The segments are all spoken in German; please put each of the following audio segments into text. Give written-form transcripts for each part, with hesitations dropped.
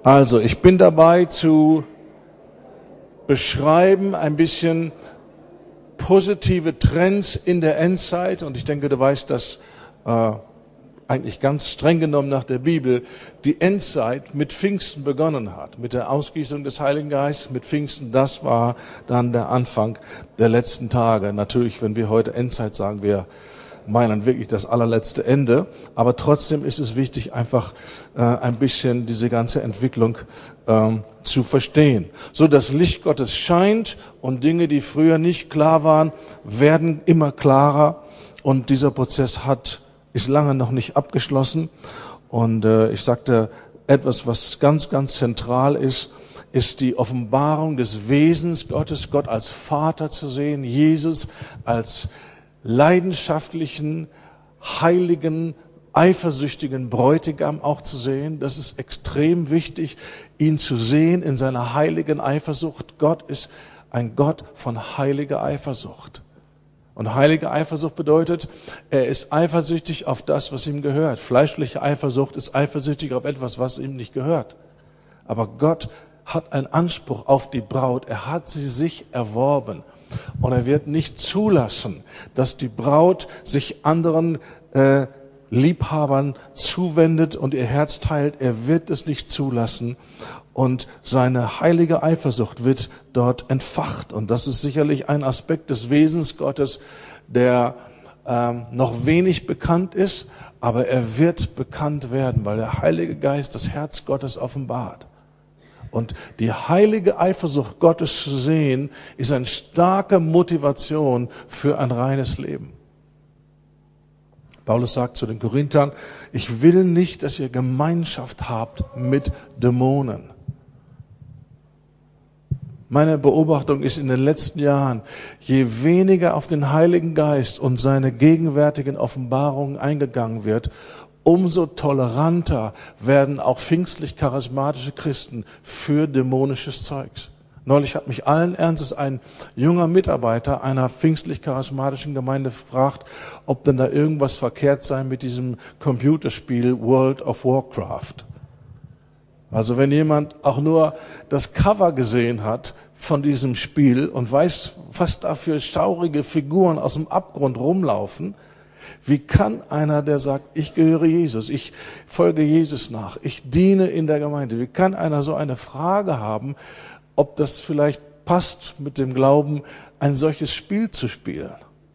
Also, ich bin dabei zu beschreiben ein bisschen positive Trends in der Endzeit. Und ich denke, du weißt, dass eigentlich ganz streng genommen nach der Bibel die Endzeit mit Pfingsten begonnen hat. Mit der Ausgießung des Heiligen Geistes, mit Pfingsten, das war dann der Anfang der letzten Tage. Natürlich, wenn wir heute Endzeit sagen, wir meinen wirklich das allerletzte Ende. Aber trotzdem ist es wichtig, einfach ein bisschen diese ganze Entwicklung zu verstehen. So, das Licht Gottes scheint und Dinge, die früher nicht klar waren, werden immer klarer. Und dieser Prozess ist lange noch nicht abgeschlossen. Und ich sagte, etwas, was ganz, ganz zentral ist die Offenbarung des Wesens Gottes, Gott als Vater zu sehen, Jesus als leidenschaftlichen, heiligen, eifersüchtigen Bräutigam auch zu sehen. Das ist extrem wichtig, ihn zu sehen in seiner heiligen Eifersucht. Gott ist ein Gott von heiliger Eifersucht. Und heilige Eifersucht bedeutet, er ist eifersüchtig auf das, was ihm gehört. Fleischliche Eifersucht ist eifersüchtig auf etwas, was ihm nicht gehört. Aber Gott hat einen Anspruch auf die Braut. Er hat sie sich erworben. Und er wird nicht zulassen, dass die Braut sich anderen Liebhabern zuwendet und ihr Herz teilt. Er wird es nicht zulassen. Und seine heilige Eifersucht wird dort entfacht. Und das ist sicherlich ein Aspekt des Wesens Gottes, der noch wenig bekannt ist, aber er wird bekannt werden, weil der Heilige Geist das Herz Gottes offenbart. Und die heilige Eifersucht Gottes zu sehen, ist eine starke Motivation für ein reines Leben. Paulus sagt zu den Korinthern, ich will nicht, dass ihr Gemeinschaft habt mit Dämonen. Meine Beobachtung ist in den letzten Jahren, je weniger auf den Heiligen Geist und seine gegenwärtigen Offenbarungen eingegangen wird, umso toleranter werden auch pfingstlich-charismatische Christen für dämonisches Zeugs. Neulich hat mich allen Ernstes ein junger Mitarbeiter einer pfingstlich-charismatischen Gemeinde gefragt, ob denn da irgendwas verkehrt sei mit diesem Computerspiel World of Warcraft. Also wenn jemand auch nur das Cover gesehen hat von diesem Spiel und weiß, was da für schaurige Figuren aus dem Abgrund rumlaufen, wie kann einer, der sagt, ich gehöre Jesus, ich folge Jesus nach, ich diene in der Gemeinde, wie kann einer so eine Frage haben, ob das vielleicht passt mit dem Glauben, ein solches Spiel zu spielen?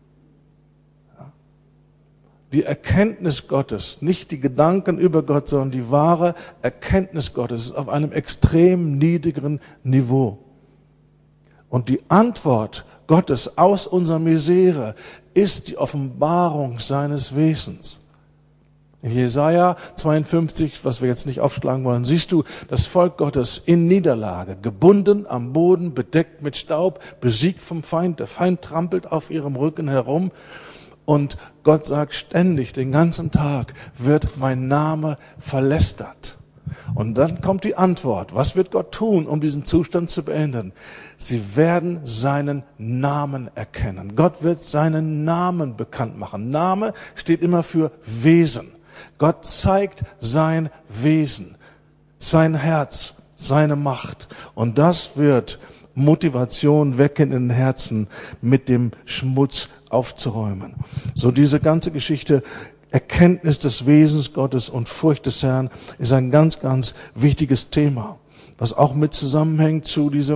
Ja. Die Erkenntnis Gottes, nicht die Gedanken über Gott, sondern die wahre Erkenntnis Gottes ist auf einem extrem niedrigen Niveau. Und die Antwort Gottes aus unserer Misere ist die Offenbarung seines Wesens. In Jesaja 52, was wir jetzt nicht aufschlagen wollen, siehst du das Volk Gottes in Niederlage, gebunden am Boden, bedeckt mit Staub, besiegt vom Feind. Der Feind trampelt auf ihrem Rücken herum. Und Gott sagt ständig, den ganzen Tag wird mein Name verlästert. Und dann kommt die Antwort. Was wird Gott tun, um diesen Zustand zu beenden? Sie werden seinen Namen erkennen. Gott wird seinen Namen bekannt machen. Name steht immer für Wesen. Gott zeigt sein Wesen, sein Herz, seine Macht. Und das wird Motivation wecken in den Herzen, mit dem Schmutz aufzuräumen. So diese ganze Geschichte, Erkenntnis des Wesens Gottes und Furcht des Herrn ist ein ganz, ganz wichtiges Thema, was auch mit zusammenhängt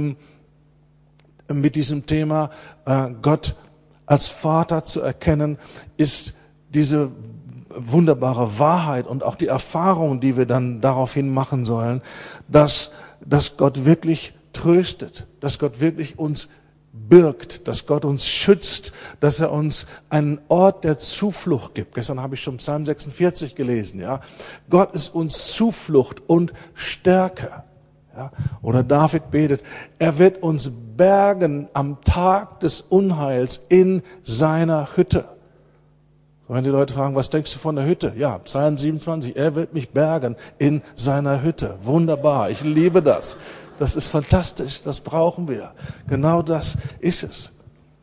mit diesem Thema, Gott als Vater zu erkennen, ist diese wunderbare Wahrheit und auch die Erfahrung, die wir dann daraufhin machen sollen, dass Gott wirklich tröstet, dass Gott wirklich uns birgt, dass Gott uns schützt, dass er uns einen Ort der Zuflucht gibt. Gestern habe ich schon Psalm 46 gelesen, ja. Gott ist uns Zuflucht und Stärke. Ja. Oder David betet, er wird uns bergen am Tag des Unheils in seiner Hütte. Und wenn die Leute fragen, was denkst du von der Hütte? Ja, Psalm 27, er wird mich bergen in seiner Hütte. Wunderbar, ich liebe das. Das ist fantastisch, das brauchen wir. Genau das ist es.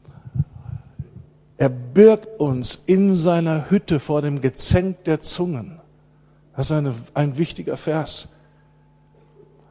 Er birgt uns in seiner Hütte vor dem Gezänk der Zungen. Das ist ein wichtiger Vers.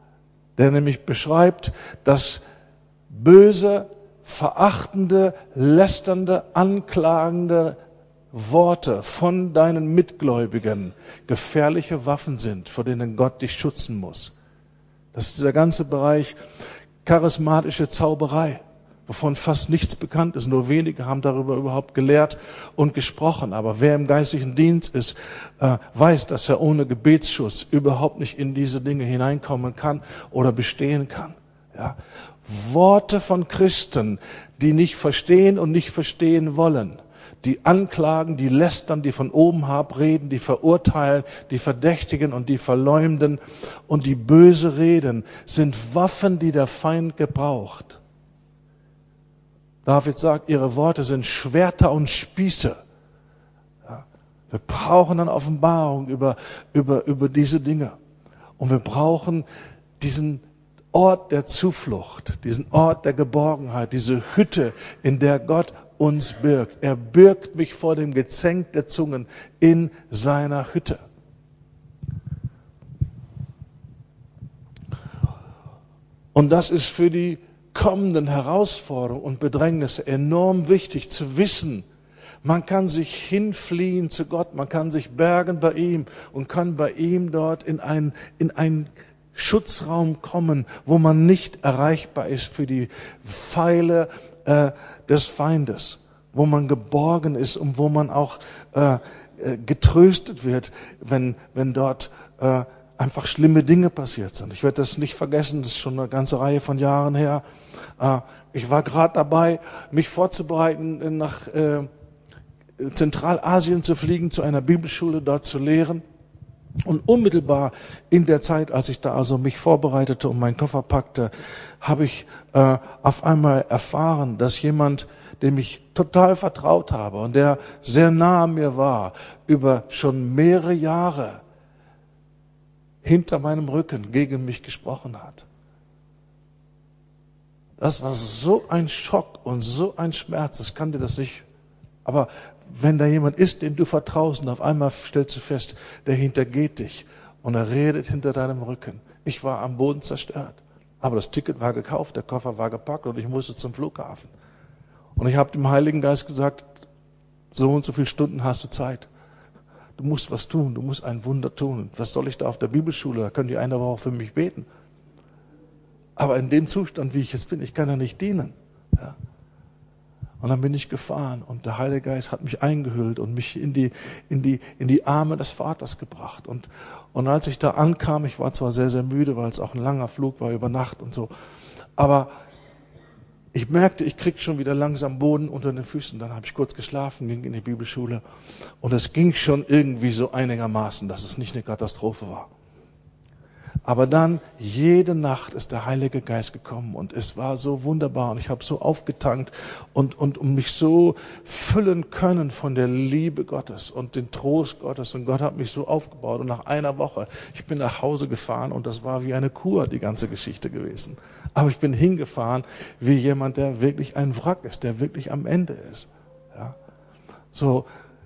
der nämlich beschreibt, dass böse, verachtende, lästernde, anklagende Worte von deinen Mitgläubigen gefährliche Waffen sind, vor denen Gott dich schützen muss. Das ist dieser ganze Bereich charismatische Zauberei, wovon fast nichts bekannt ist. Nur wenige haben darüber überhaupt gelehrt und gesprochen. Aber wer im geistlichen Dienst ist, weiß, dass er ohne Gebetsschuss überhaupt nicht in diese Dinge hineinkommen kann oder bestehen kann. Ja. Worte von Christen, die nicht verstehen und nicht verstehen wollen, die anklagen, die lästern, die von oben herab reden, die verurteilen, die verdächtigen und die verleumden und die böse reden, sind Waffen, die der Feind gebraucht. David sagt, ihre Worte sind Schwerter und Spieße. Ja. Wir brauchen eine Offenbarung über diese Dinge. Und wir brauchen diesen Ort der Zuflucht, diesen Ort der Geborgenheit, diese Hütte, in der Gott uns birgt. Er birgt mich vor dem Gezänk der Zungen in seiner Hütte. Und das ist für die kommenden Herausforderungen und Bedrängnisse enorm wichtig zu wissen. Man kann sich hinfliehen zu Gott, man kann sich bergen bei ihm und kann bei ihm dort in einen Schutzraum kommen, wo man nicht erreichbar ist für die Pfeile des Feindes, wo man geborgen ist und wo man auch getröstet wird, wenn dort einfach schlimme Dinge passiert sind. Ich werde das nicht vergessen, das ist schon eine ganze Reihe von Jahren her. Ich war gerade dabei, mich vorzubereiten, nach Zentralasien zu fliegen, zu einer Bibelschule dort zu lehren. Und unmittelbar in der Zeit, als ich da also mich vorbereitete und meinen Koffer packte, habe ich auf einmal erfahren, dass jemand, dem ich total vertraut habe und der sehr nah an mir war, über schon mehrere Jahre hinter meinem Rücken gegen mich gesprochen hat. Das war so ein Schock und so ein Schmerz, ich kannte das nicht. Aber wenn da jemand ist, dem du vertraust und auf einmal stellst du fest, der hintergeht dich und er redet hinter deinem Rücken. Ich war am Boden zerstört. Aber das Ticket war gekauft, der Koffer war gepackt und ich musste zum Flughafen. Und ich habe dem Heiligen Geist gesagt, so und so viele Stunden hast du Zeit. Du musst was tun, du musst ein Wunder tun. Was soll ich da auf der Bibelschule? Da können die eine Woche für mich beten. Aber in dem Zustand, wie ich jetzt bin, ich kann ja nicht dienen. Ja. Und dann bin ich gefahren und der Heilige Geist hat mich eingehüllt und mich in die Arme des Vaters gebracht. Und als ich da ankam, ich war zwar sehr, sehr müde, weil es auch ein langer Flug war über Nacht und so, aber ich merkte, ich krieg schon wieder langsam Boden unter den Füßen. Dann habe ich kurz geschlafen, ging in die Bibelschule und es ging schon irgendwie so einigermaßen, dass es nicht eine Katastrophe war. Aber dann, jede Nacht ist der Heilige Geist gekommen und es war so wunderbar und ich habe so aufgetankt und mich so füllen können von der Liebe Gottes und den Trost Gottes und Gott hat mich so aufgebaut und nach einer Woche, ich bin nach Hause gefahren und das war wie eine Kur, die ganze Geschichte gewesen. Aber ich bin hingefahren wie jemand, der wirklich ein Wrack ist, der wirklich am Ende ist. Ja. So.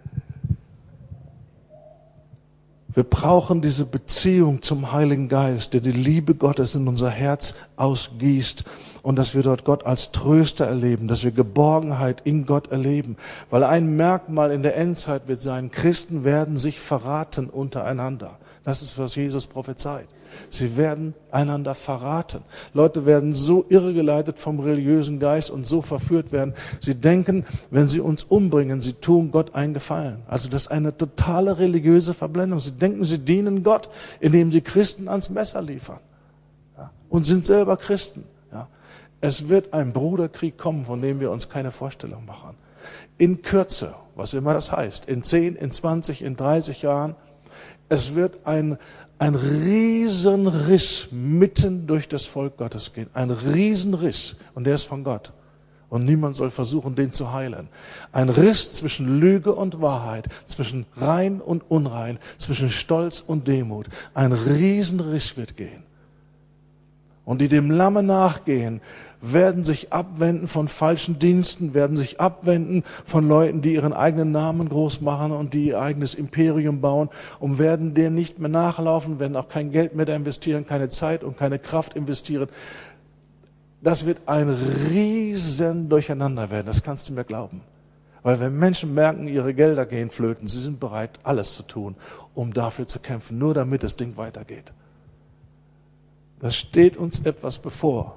Wir brauchen diese Beziehung zum Heiligen Geist, der die Liebe Gottes in unser Herz ausgießt und dass wir dort Gott als Tröster erleben, dass wir Geborgenheit in Gott erleben. Weil ein Merkmal in der Endzeit wird sein, Christen werden sich verraten untereinander. Das ist, was Jesus prophezeit. Sie werden einander verraten. Leute werden so irregeleitet vom religiösen Geist und so verführt werden. Sie denken, wenn sie uns umbringen, sie tun Gott einen Gefallen. Also das ist eine totale religiöse Verblendung. Sie denken, sie dienen Gott, indem sie Christen ans Messer liefern. Ja, und sind selber Christen. Ja. Es wird ein Bruderkrieg kommen, von dem wir uns keine Vorstellung machen. In Kürze, was immer das heißt, in 10, in 20, in 30 Jahren, es wird ein Riesenriss mitten durch das Volk Gottes gehen. Ein Riesenriss. Und der ist von Gott. Und niemand soll versuchen, den zu heilen. Ein Riss zwischen Lüge und Wahrheit, zwischen rein und unrein, zwischen Stolz und Demut. Ein Riesenriss wird gehen. und die dem Lamme nachgehen, werden sich abwenden von falschen Diensten, werden sich abwenden von Leuten, die ihren eigenen Namen groß machen und die ihr eigenes Imperium bauen und werden denen nicht mehr nachlaufen, werden auch kein Geld mehr da investieren, keine Zeit und keine Kraft investieren. Das wird ein riesen Durcheinander werden, das kannst du mir glauben. Weil wenn Menschen merken, ihre Gelder gehen flöten, sie sind bereit, alles zu tun, um dafür zu kämpfen, nur damit das Ding weitergeht. Das steht uns etwas bevor.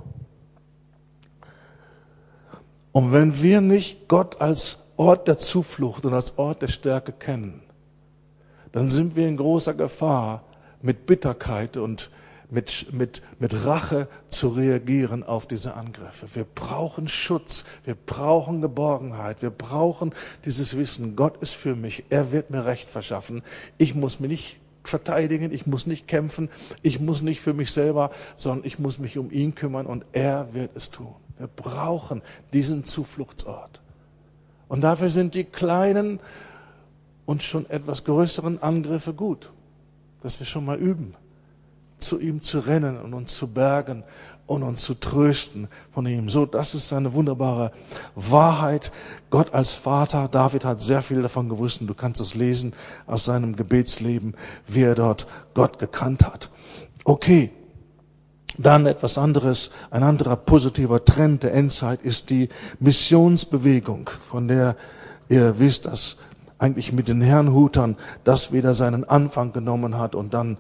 Und wenn wir nicht Gott als Ort der Zuflucht und als Ort der Stärke kennen, dann sind wir in großer Gefahr, mit Bitterkeit und mit Rache zu reagieren auf diese Angriffe. Wir brauchen Schutz, wir brauchen Geborgenheit, wir brauchen dieses Wissen, Gott ist für mich, er wird mir Recht verschaffen. Ich muss mich nicht verteidigen, ich muss nicht kämpfen, ich muss nicht für mich selber, sondern ich muss mich um ihn kümmern und er wird es tun. Wir brauchen diesen Zufluchtsort. Und dafür sind die kleinen und schon etwas größeren Angriffe gut, dass wir schon mal üben, zu ihm zu rennen und uns zu bergen und uns zu trösten von ihm. So, das ist eine wunderbare Wahrheit. Gott als Vater, David hat sehr viel davon gewusst und du kannst es lesen aus seinem Gebetsleben, wie er dort Gott gekannt hat. Okay. Dann etwas anderes, ein anderer positiver Trend der Endzeit ist die Missionsbewegung, von der ihr wisst, dass eigentlich mit den Herrnhutern das wieder seinen Anfang genommen hat und dann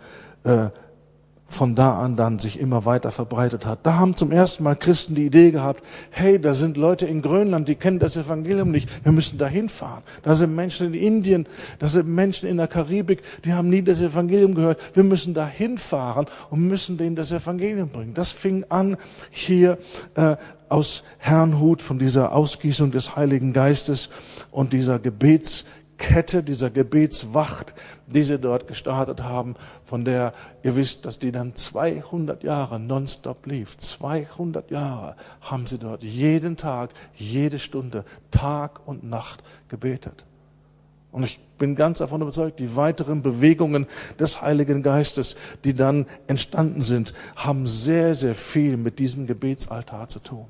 von da an dann sich immer weiter verbreitet hat. Da haben zum ersten Mal Christen die Idee gehabt, hey, da sind Leute in Grönland, die kennen das Evangelium nicht, wir müssen da hinfahren. Da sind Menschen in Indien, da sind Menschen in der Karibik, die haben nie das Evangelium gehört. Wir müssen da hinfahren und müssen denen das Evangelium bringen. Das fing an hier aus Herrnhut, von dieser Ausgießung des Heiligen Geistes und dieser Gebetskette, dieser Gebetswacht, die sie dort gestartet haben, von der ihr wisst, dass die dann 200 Jahre nonstop lief. 200 Jahre haben sie dort jeden Tag, jede Stunde, Tag und Nacht gebetet. Und ich bin ganz davon überzeugt, die weiteren Bewegungen des Heiligen Geistes, die dann entstanden sind, haben sehr, sehr viel mit diesem Gebetsaltar zu tun.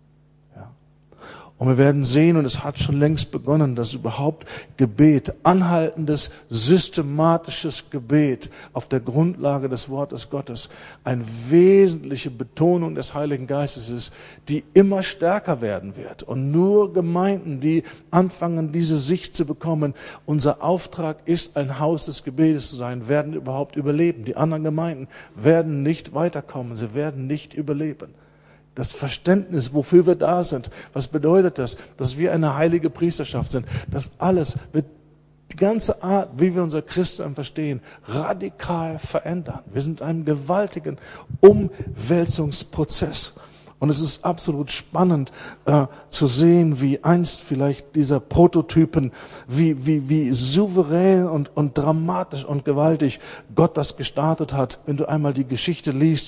Und wir werden sehen, und es hat schon längst begonnen, dass überhaupt Gebet, anhaltendes, systematisches Gebet auf der Grundlage des Wortes Gottes eine wesentliche Betonung des Heiligen Geistes ist, die immer stärker werden wird. Und nur Gemeinden, die anfangen, diese Sicht zu bekommen, unser Auftrag ist, ein Haus des Gebetes zu sein, werden überhaupt überleben. Die anderen Gemeinden werden nicht weiterkommen, sie werden nicht überleben. Das Verständnis, wofür wir da sind, was bedeutet das? Dass wir eine heilige Priesterschaft sind. Das alles wird die ganze Art, wie wir unser Christsein verstehen, radikal verändern. Wir sind in einem gewaltigen Umwälzungsprozess. Und es ist absolut spannend zu sehen, wie einst vielleicht dieser Prototypen, wie souverän und dramatisch und gewaltig Gott das gestartet hat. Wenn du einmal die Geschichte liest,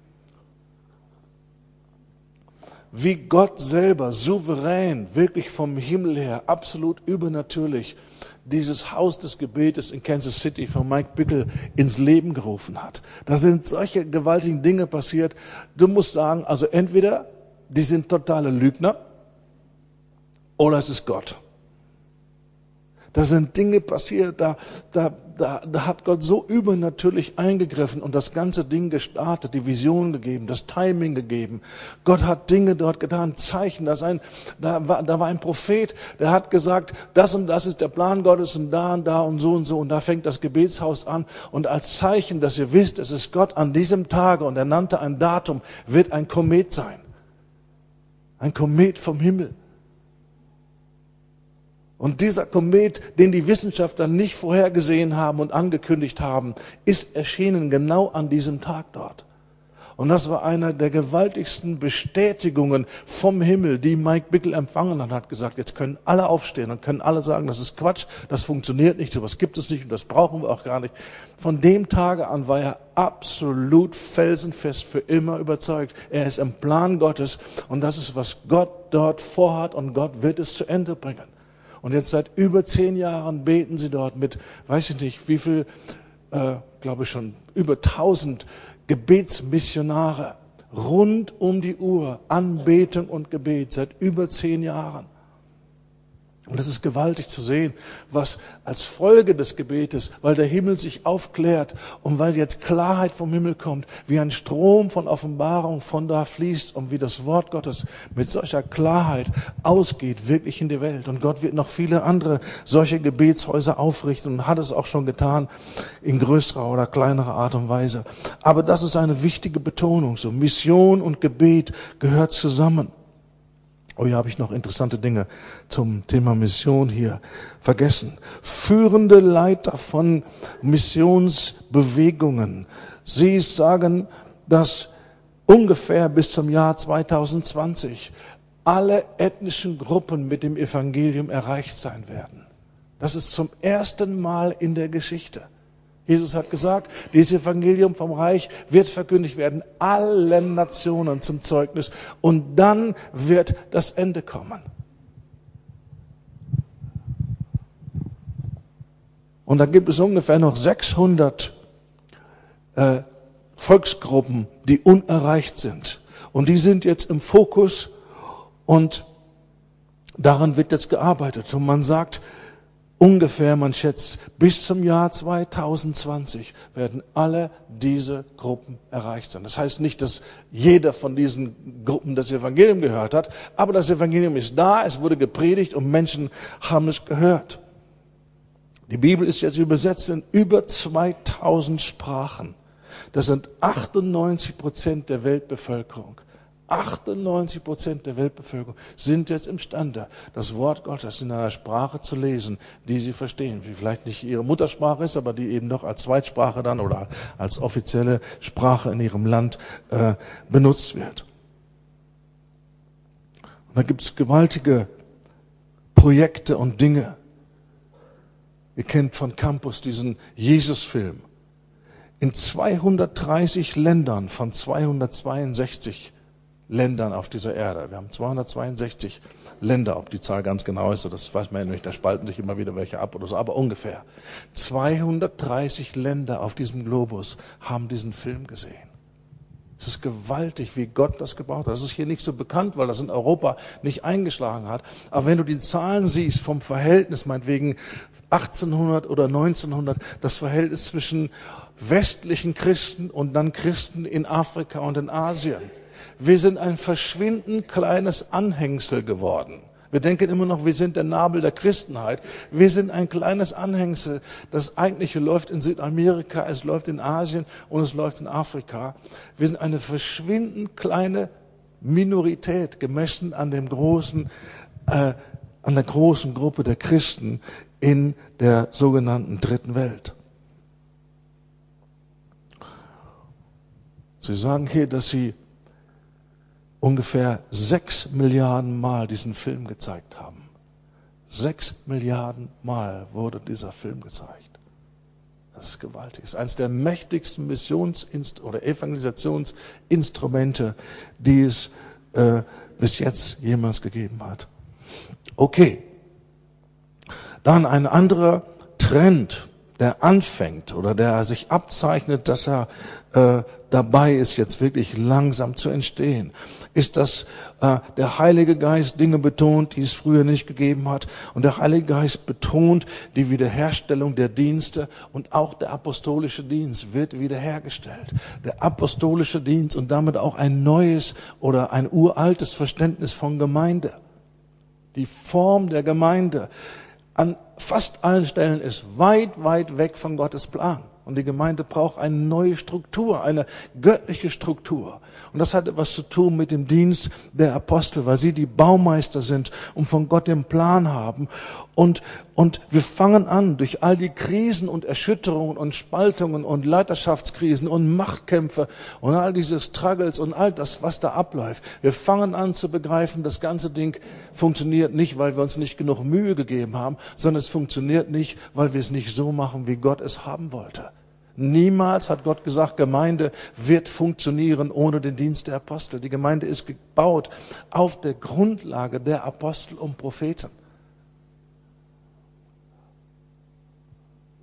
wie Gott selber souverän, wirklich vom Himmel her, absolut übernatürlich, dieses Haus des Gebetes in Kansas City von Mike Bickle ins Leben gerufen hat. Da sind solche gewaltigen Dinge passiert. Du musst sagen, also entweder die sind totale Lügner oder es ist Gott. Da sind Dinge passiert, da hat Gott so übernatürlich eingegriffen und das ganze Ding gestartet, die Vision gegeben, das Timing gegeben. Gott hat Dinge dort getan, Zeichen. Da war ein Prophet, der hat gesagt, das und das ist der Plan Gottes und da und so und so. Und da fängt das Gebetshaus an. Und als Zeichen, dass ihr wisst, es ist Gott an diesem Tage, und er nannte ein Datum, wird ein Komet sein. Ein Komet vom Himmel. Und dieser Komet, den die Wissenschaftler nicht vorhergesehen haben und angekündigt haben, ist erschienen genau an diesem Tag dort. Und das war einer der gewaltigsten Bestätigungen vom Himmel, die Mike Bickle empfangen hat. Hat gesagt, jetzt können alle aufstehen und können alle sagen, das ist Quatsch, das funktioniert nicht, sowas gibt es nicht und das brauchen wir auch gar nicht. Von dem Tage an war er absolut felsenfest für immer überzeugt. Er ist im Plan Gottes und das ist, was Gott dort vorhat, und Gott wird es zu Ende bringen. Und jetzt seit über 10 Jahren beten sie dort mit, weiß ich nicht, wie viel, glaube ich schon, über 1000 Gebetsmissionare rund um die Uhr, Anbetung und Gebet seit über 10 Jahren. Und es ist gewaltig zu sehen, was als Folge des Gebetes, weil der Himmel sich aufklärt und weil jetzt Klarheit vom Himmel kommt, wie ein Strom von Offenbarung von da fließt und wie das Wort Gottes mit solcher Klarheit ausgeht, wirklich in die Welt. Und Gott wird noch viele andere solche Gebetshäuser aufrichten und hat es auch schon getan, in größerer oder kleinerer Art und Weise. Aber das ist eine wichtige Betonung. So Mission und Gebet gehört zusammen. Oh, hier habe ich noch interessante Dinge zum Thema Mission hier vergessen. Führende Leiter von Missionsbewegungen. Sie sagen, dass ungefähr bis zum Jahr 2020 alle ethnischen Gruppen mit dem Evangelium erreicht sein werden. Das ist zum ersten Mal in der Geschichte. Jesus hat gesagt, dieses Evangelium vom Reich wird verkündigt werden, allen Nationen zum Zeugnis. Und dann wird das Ende kommen. Und dann gibt es ungefähr noch 600 Volksgruppen, die unerreicht sind. Und die sind jetzt im Fokus und daran wird jetzt gearbeitet. Und man sagt, ungefähr, man schätzt, bis zum Jahr 2020 werden alle diese Gruppen erreicht sein. Das heißt nicht, dass jeder von diesen Gruppen das Evangelium gehört hat, aber das Evangelium ist da, es wurde gepredigt und Menschen haben es gehört. Die Bibel ist jetzt übersetzt in über 2000 Sprachen. Das sind 98% der Weltbevölkerung. 98% der Weltbevölkerung sind jetzt imstande, das Wort Gottes in einer Sprache zu lesen, die sie verstehen, die vielleicht nicht ihre Muttersprache ist, aber die eben noch als Zweitsprache dann oder als offizielle Sprache in ihrem Land benutzt wird. Und da gibt es gewaltige Projekte und Dinge. Ihr kennt von Campus diesen Jesus-Film. In 230 Ländern von 262 Ländern auf dieser Erde. Wir haben 262 Länder, ob die Zahl ganz genau ist, das weiß man ja nicht, da spalten sich immer wieder welche ab oder so, aber ungefähr. 230 Länder auf diesem Globus haben diesen Film gesehen. Es ist gewaltig, wie Gott das gebaut hat. Das ist hier nicht so bekannt, weil das in Europa nicht eingeschlagen hat. Aber wenn du die Zahlen siehst vom Verhältnis, meinetwegen 1800 oder 1900, das Verhältnis zwischen westlichen Christen und dann Christen in Afrika und in Asien. Wir sind ein verschwindend kleines Anhängsel geworden. Wir denken immer noch, wir sind der Nabel der Christenheit. Wir sind ein kleines Anhängsel. Das Eigentliche läuft in Südamerika, es läuft in Asien und es läuft in Afrika. Wir sind eine verschwindend kleine Minorität, gemessen an dem an der großen Gruppe der Christen in der sogenannten Dritten Welt. Sie sagen hier, dass Sie ungefähr 6 Milliarden Mal diesen Film gezeigt haben. 6 Milliarden Mal wurde dieser Film gezeigt. Das ist gewaltig. Das ist eines der mächtigsten oder Evangelisationsinstrumente, die es bis jetzt jemals gegeben hat. Okay. Dann ein anderer Trend, der anfängt oder der sich abzeichnet, dass er dabei ist, jetzt wirklich langsam zu entstehen, ist, dass der Heilige Geist Dinge betont, die es früher nicht gegeben hat. Und der Heilige Geist betont die Wiederherstellung der Dienste und auch der apostolische Dienst wird wiederhergestellt. Der apostolische Dienst und damit auch ein neues oder ein uraltes Verständnis von Gemeinde. Die Form der Gemeinde an fast allen Stellen ist weit, weit weg von Gottes Plan. Und die Gemeinde braucht eine neue Struktur, eine göttliche Struktur. Und das hat etwas zu tun mit dem Dienst der Apostel, weil sie die Baumeister sind und von Gott den Plan haben. Und wir fangen an, durch all die Krisen und Erschütterungen und Spaltungen und Leiterschaftskrisen und Machtkämpfe und all diese Struggles und all das, was da abläuft. Wir fangen an zu begreifen, das ganze Ding funktioniert nicht, weil wir uns nicht genug Mühe gegeben haben, sondern es funktioniert nicht, weil wir es nicht so machen, wie Gott es haben wollte. Niemals hat Gott gesagt, Gemeinde wird funktionieren ohne den Dienst der Apostel. Die Gemeinde ist gebaut auf der Grundlage der Apostel und Propheten.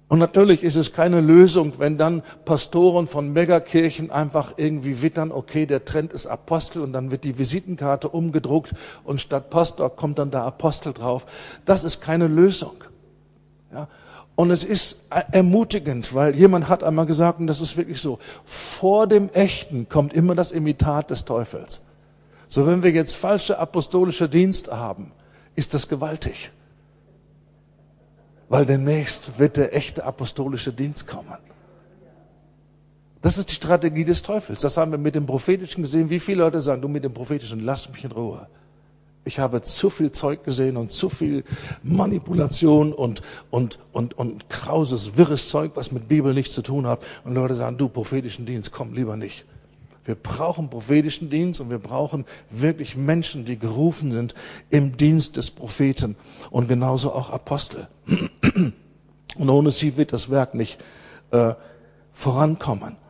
Und natürlich ist es keine Lösung, wenn dann Pastoren von Megakirchen einfach irgendwie wittern, okay, der Trend ist Apostel und dann wird die Visitenkarte umgedruckt und statt Pastor kommt dann da Apostel drauf. Das ist keine Lösung. Ja? Und es ist ermutigend, weil jemand hat einmal gesagt, und das ist wirklich so, vor dem Echten kommt immer das Imitat des Teufels. So, wenn wir jetzt falsche apostolische Dienste haben, ist das gewaltig. Weil demnächst wird der echte apostolische Dienst kommen. Das ist die Strategie des Teufels. Das haben wir mit dem Prophetischen gesehen. Wie viele Leute sagen, du mit dem Prophetischen, lass mich in Ruhe. Ich habe zu viel Zeug gesehen und zu viel Manipulation und krauses, wirres Zeug, was mit Bibel nichts zu tun hat. Und Leute sagen, du, prophetischen Dienst, komm lieber nicht. Wir brauchen prophetischen Dienst und wir brauchen wirklich Menschen, die gerufen sind im Dienst des Propheten und genauso auch Apostel. Und ohne sie wird das Werk nicht vorankommen.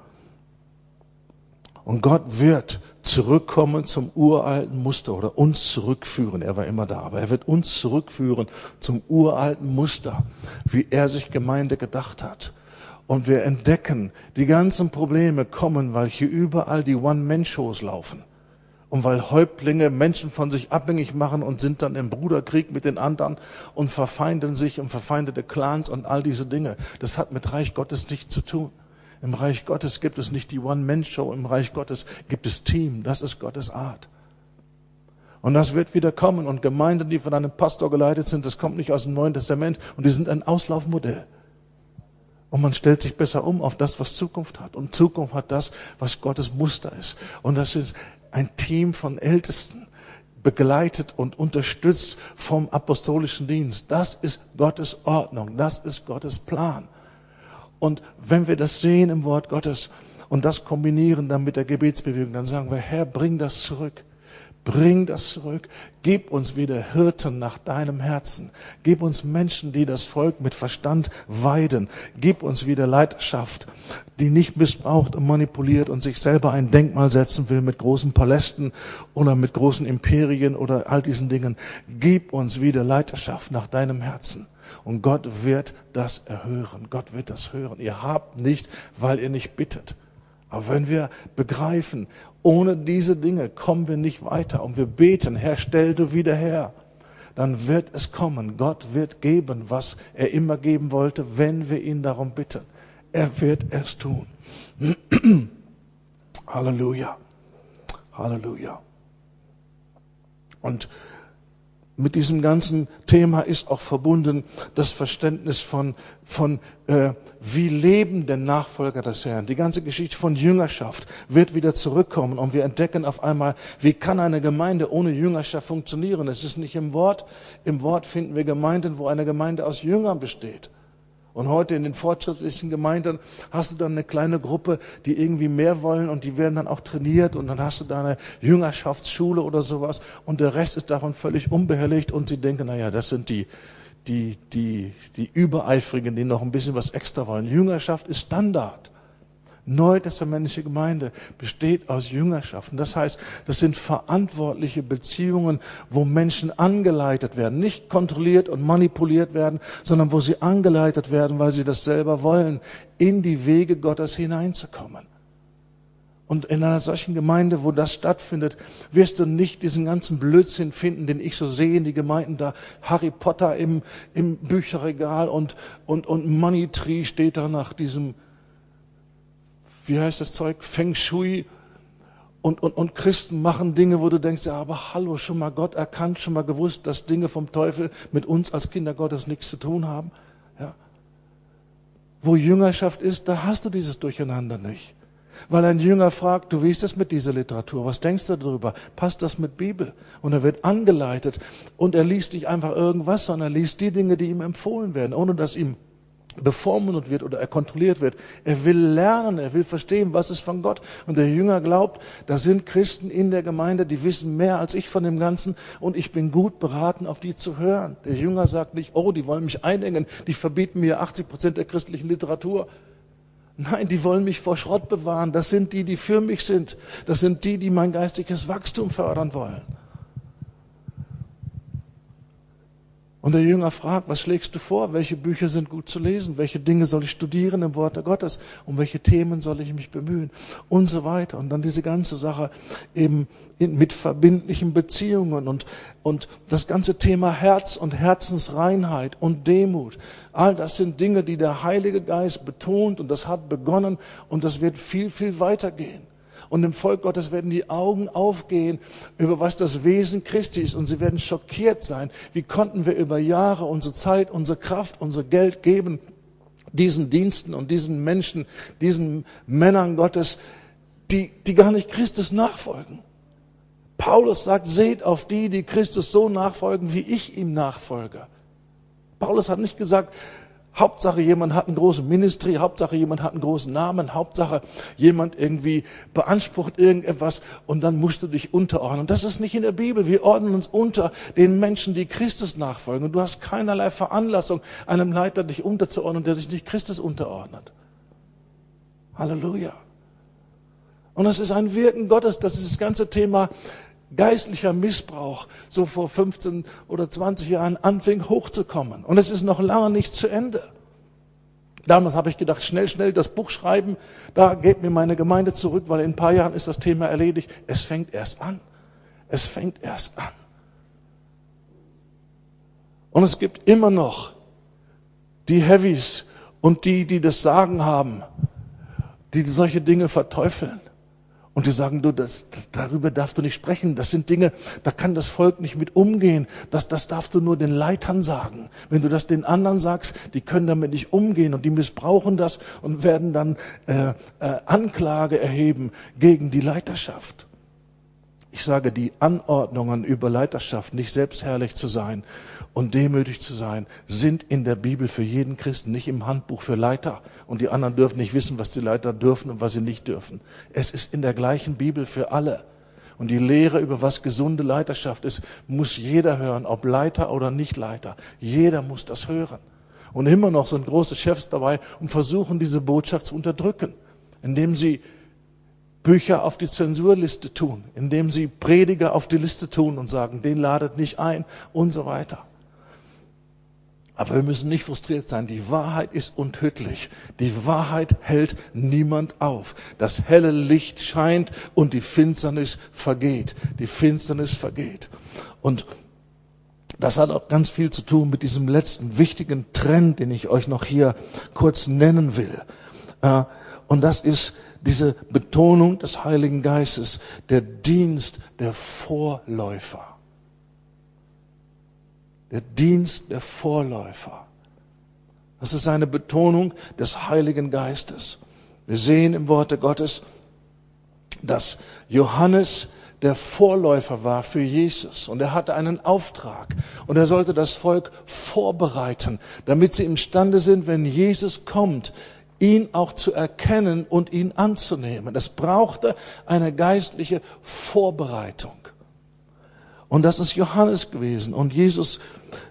Und Gott wird zurückkommen zum uralten Muster oder uns zurückführen. Er war immer da, aber er wird uns zurückführen zum uralten Muster, wie er sich Gemeinde gedacht hat. Und wir entdecken, die ganzen Probleme kommen, weil hier überall die One-Man-Shows laufen. Und weil Häuptlinge Menschen von sich abhängig machen und sind dann im Bruderkrieg mit den anderen und verfeinden sich und verfeindete Clans und all diese Dinge. Das hat mit Reich Gottes nichts zu tun. Im Reich Gottes gibt es nicht die One-Man-Show, im Reich Gottes gibt es Team. Das ist Gottes Art. Und das wird wieder kommen. Und Gemeinden, die von einem Pastor geleitet sind, das kommt nicht aus dem Neuen Testament und die sind ein Auslaufmodell. Und man stellt sich besser um auf das, was Zukunft hat. Und Zukunft hat das, was Gottes Muster ist. Und das ist ein Team von Ältesten, begleitet und unterstützt vom apostolischen Dienst. Das ist Gottes Ordnung. Das ist Gottes Plan. Und wenn wir das sehen im Wort Gottes und das kombinieren dann mit der Gebetsbewegung, dann sagen wir, Herr, bring das zurück. Bring das zurück. Gib uns wieder Hirten nach deinem Herzen. Gib uns Menschen, die das Volk mit Verstand weiden. Gib uns wieder Leiterschaft, die nicht missbraucht und manipuliert und sich selber ein Denkmal setzen will mit großen Palästen oder mit großen Imperien oder all diesen Dingen. Gib uns wieder Leiterschaft nach deinem Herzen. Und Gott wird das erhören. Gott wird das hören. Ihr habt nicht, weil ihr nicht bittet. Aber wenn wir begreifen, ohne diese Dinge kommen wir nicht weiter und wir beten, Herr, stell du wieder her, dann wird es kommen. Gott wird geben, was er immer geben wollte, wenn wir ihn darum bitten. Er wird es tun. Halleluja. Halleluja. Und mit diesem ganzen Thema ist auch verbunden das Verständnis von wie leben denn Nachfolger des Herrn. Die ganze Geschichte von Jüngerschaft wird wieder zurückkommen und wir entdecken auf einmal, wie kann eine Gemeinde ohne Jüngerschaft funktionieren. Es ist nicht im Wort. Im Wort finden wir Gemeinden, wo eine Gemeinde aus Jüngern besteht. Und heute in den fortschrittlichen Gemeinden hast du dann eine kleine Gruppe, die irgendwie mehr wollen und die werden dann auch trainiert und dann hast du da eine Jüngerschaftsschule oder sowas und der Rest ist davon völlig unbehelligt und sie denken, naja, das sind die Übereifrigen, die noch ein bisschen was extra wollen. Jüngerschaft ist Standard. Neutestamentliche Gemeinde besteht aus Jüngerschaften. Das heißt, das sind verantwortliche Beziehungen, wo Menschen angeleitet werden, nicht kontrolliert und manipuliert werden, sondern wo sie angeleitet werden, weil sie das selber wollen, in die Wege Gottes hineinzukommen. Und in einer solchen Gemeinde, wo das stattfindet, wirst du nicht diesen ganzen Blödsinn finden, den ich so sehe in die Gemeinden da. Harry Potter im Bücherregal und Money Tree steht da nach diesem, wie heißt das Zeug, Feng Shui und Christen machen Dinge, wo du denkst, ja, aber hallo, schon mal Gott erkannt, schon mal gewusst, dass Dinge vom Teufel mit uns als Kinder Gottes nichts zu tun haben. Ja. Wo Jüngerschaft ist, da hast du dieses Durcheinander nicht. Weil ein Jünger fragt, du, wie ist das mit dieser Literatur? Was denkst du darüber? Passt das mit Bibel? Und er wird angeleitet und er liest nicht einfach irgendwas, sondern er liest die Dinge, die ihm empfohlen werden, ohne dass ihm bevormundet wird oder er kontrolliert wird. Er will lernen, er will verstehen, was ist von Gott. Und der Jünger glaubt, da sind Christen in der Gemeinde, die wissen mehr als ich von dem Ganzen und ich bin gut beraten, auf die zu hören. Der Jünger sagt nicht, oh, die wollen mich einengen, die verbieten mir 80% der christlichen Literatur. Nein, die wollen mich vor Schrott bewahren. Das sind die für mich sind. Das sind die mein geistiges Wachstum fördern wollen. Und der Jünger fragt, was schlägst du vor? Welche Bücher sind gut zu lesen? Welche Dinge soll ich studieren im Worte Gottes? Um welche Themen soll ich mich bemühen? Und so weiter. Und dann diese ganze Sache eben mit verbindlichen Beziehungen und das ganze Thema Herz und Herzensreinheit und Demut. All das sind Dinge, die der Heilige Geist betont, und das hat begonnen, und das wird viel, viel weitergehen. Und im Volk Gottes werden die Augen aufgehen, über was das Wesen Christi ist. Und sie werden schockiert sein. Wie konnten wir über Jahre unsere Zeit, unsere Kraft, unser Geld geben, diesen Diensten und diesen Menschen, diesen Männern Gottes, die gar nicht Christus nachfolgen. Paulus sagt, seht auf die, die Christus so nachfolgen, wie ich ihm nachfolge. Paulus hat nicht gesagt, Hauptsache jemand hat einen großen Ministry, Hauptsache jemand hat einen großen Namen, Hauptsache jemand irgendwie beansprucht irgendetwas und dann musst du dich unterordnen. Das ist nicht in der Bibel. Wir ordnen uns unter den Menschen, die Christus nachfolgen. Und du hast keinerlei Veranlassung, einem Leiter dich unterzuordnen, der sich nicht Christus unterordnet. Halleluja. Und das ist ein Wirken Gottes, das ist das ganze Thema geistlicher Missbrauch so vor 15 oder 20 Jahren anfing hochzukommen. Und es ist noch lange nicht zu Ende. Damals habe ich gedacht, schnell das Buch schreiben, da geht mir meine Gemeinde zurück, weil in ein paar Jahren ist das Thema erledigt. Es fängt erst an. Es fängt erst an. Und es gibt immer noch die Heavies und die das Sagen haben, die solche Dinge verteufeln. Und die sagen, darüber darfst du nicht sprechen. Das sind Dinge, da kann das Volk nicht mit umgehen. Das darfst du nur den Leitern sagen. Wenn du das den anderen sagst, die können damit nicht umgehen und die missbrauchen das und werden dann Anklage erheben gegen die Leiterschaft. Ich sage, die Anordnungen über Leiterschaft, nicht selbstherrlich zu sein und demütig zu sein, sind in der Bibel für jeden Christen, nicht im Handbuch für Leiter. Und die anderen dürfen nicht wissen, was die Leiter dürfen und was sie nicht dürfen. Es ist in der gleichen Bibel für alle. Und die Lehre über was gesunde Leiterschaft ist, muss jeder hören, ob Leiter oder nicht Leiter. Jeder muss das hören. Und immer noch sind große Chefs dabei und versuchen, diese Botschaft zu unterdrücken, indem sie Bücher auf die Zensurliste tun, indem sie Prediger auf die Liste tun und sagen, den ladet nicht ein und so weiter. Aber wir müssen nicht frustriert sein. Die Wahrheit ist unerschütterlich. Die Wahrheit hält niemand auf. Das helle Licht scheint und die Finsternis vergeht. Die Finsternis vergeht. Und das hat auch ganz viel zu tun mit diesem letzten wichtigen Trend, den ich euch noch hier kurz nennen will. Und das ist diese Betonung des Heiligen Geistes, der Dienst der Vorläufer. Der Dienst der Vorläufer. Das ist eine Betonung des Heiligen Geistes. Wir sehen im Worte Gottes, dass Johannes der Vorläufer war für Jesus und er hatte einen Auftrag und er sollte das Volk vorbereiten, damit sie imstande sind, wenn Jesus kommt, ihn auch zu erkennen und ihn anzunehmen. Es brauchte eine geistliche Vorbereitung. Und das ist Johannes gewesen. Und Jesus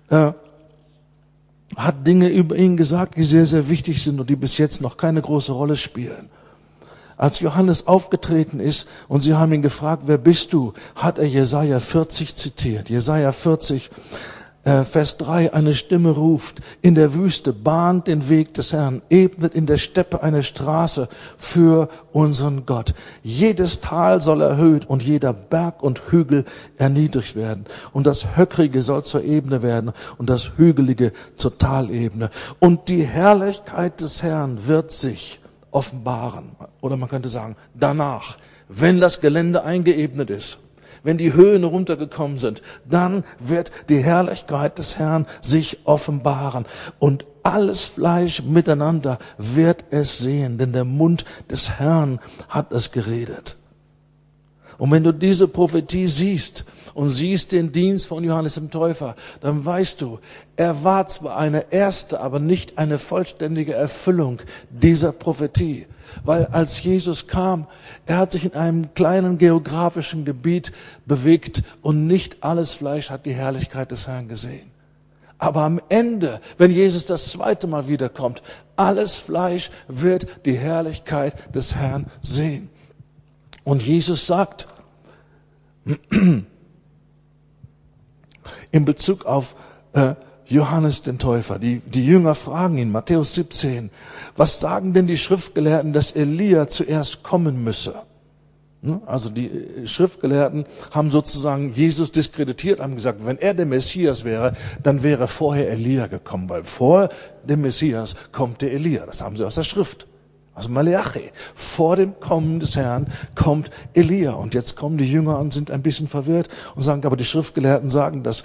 hat Dinge über ihn gesagt, die sehr, sehr wichtig sind und die bis jetzt noch keine große Rolle spielen. Als Johannes aufgetreten ist und sie haben ihn gefragt, wer bist du, hat er Jesaja 40 zitiert. Jesaja 40, Vers 3, eine Stimme ruft, in der Wüste bahnt den Weg des Herrn, ebnet in der Steppe eine Straße für unseren Gott. Jedes Tal soll erhöht und jeder Berg und Hügel erniedrigt werden. Und das Höckrige soll zur Ebene werden und das Hügelige zur Talebene. Und die Herrlichkeit des Herrn wird sich offenbaren. Oder man könnte sagen, danach, wenn das Gelände eingeebnet ist, wenn die Höhen runtergekommen sind, dann wird die Herrlichkeit des Herrn sich offenbaren. Und alles Fleisch miteinander wird es sehen, denn der Mund des Herrn hat es geredet. Und wenn du diese Prophetie siehst und siehst den Dienst von Johannes dem Täufer, dann weißt du, er war zwar eine erste, aber nicht eine vollständige Erfüllung dieser Prophetie. Weil als Jesus kam, er hat sich in einem kleinen geografischen Gebiet bewegt und nicht alles Fleisch hat die Herrlichkeit des Herrn gesehen. Aber am Ende, wenn Jesus das zweite Mal wiederkommt, alles Fleisch wird die Herrlichkeit des Herrn sehen. Und Jesus sagt, in Bezug auf Johannes den Täufer. Die Jünger fragen ihn, Matthäus 17, was sagen denn die Schriftgelehrten, dass Elia zuerst kommen müsse? Also die Schriftgelehrten haben sozusagen Jesus diskreditiert, haben gesagt, wenn er der Messias wäre, dann wäre vorher Elia gekommen, weil vor dem Messias kommt der Elia. Das haben sie aus der Schrift, aus Maleachi. Vor dem Kommen des Herrn kommt Elia. Und jetzt kommen die Jünger und sind ein bisschen verwirrt und sagen, aber die Schriftgelehrten sagen, dass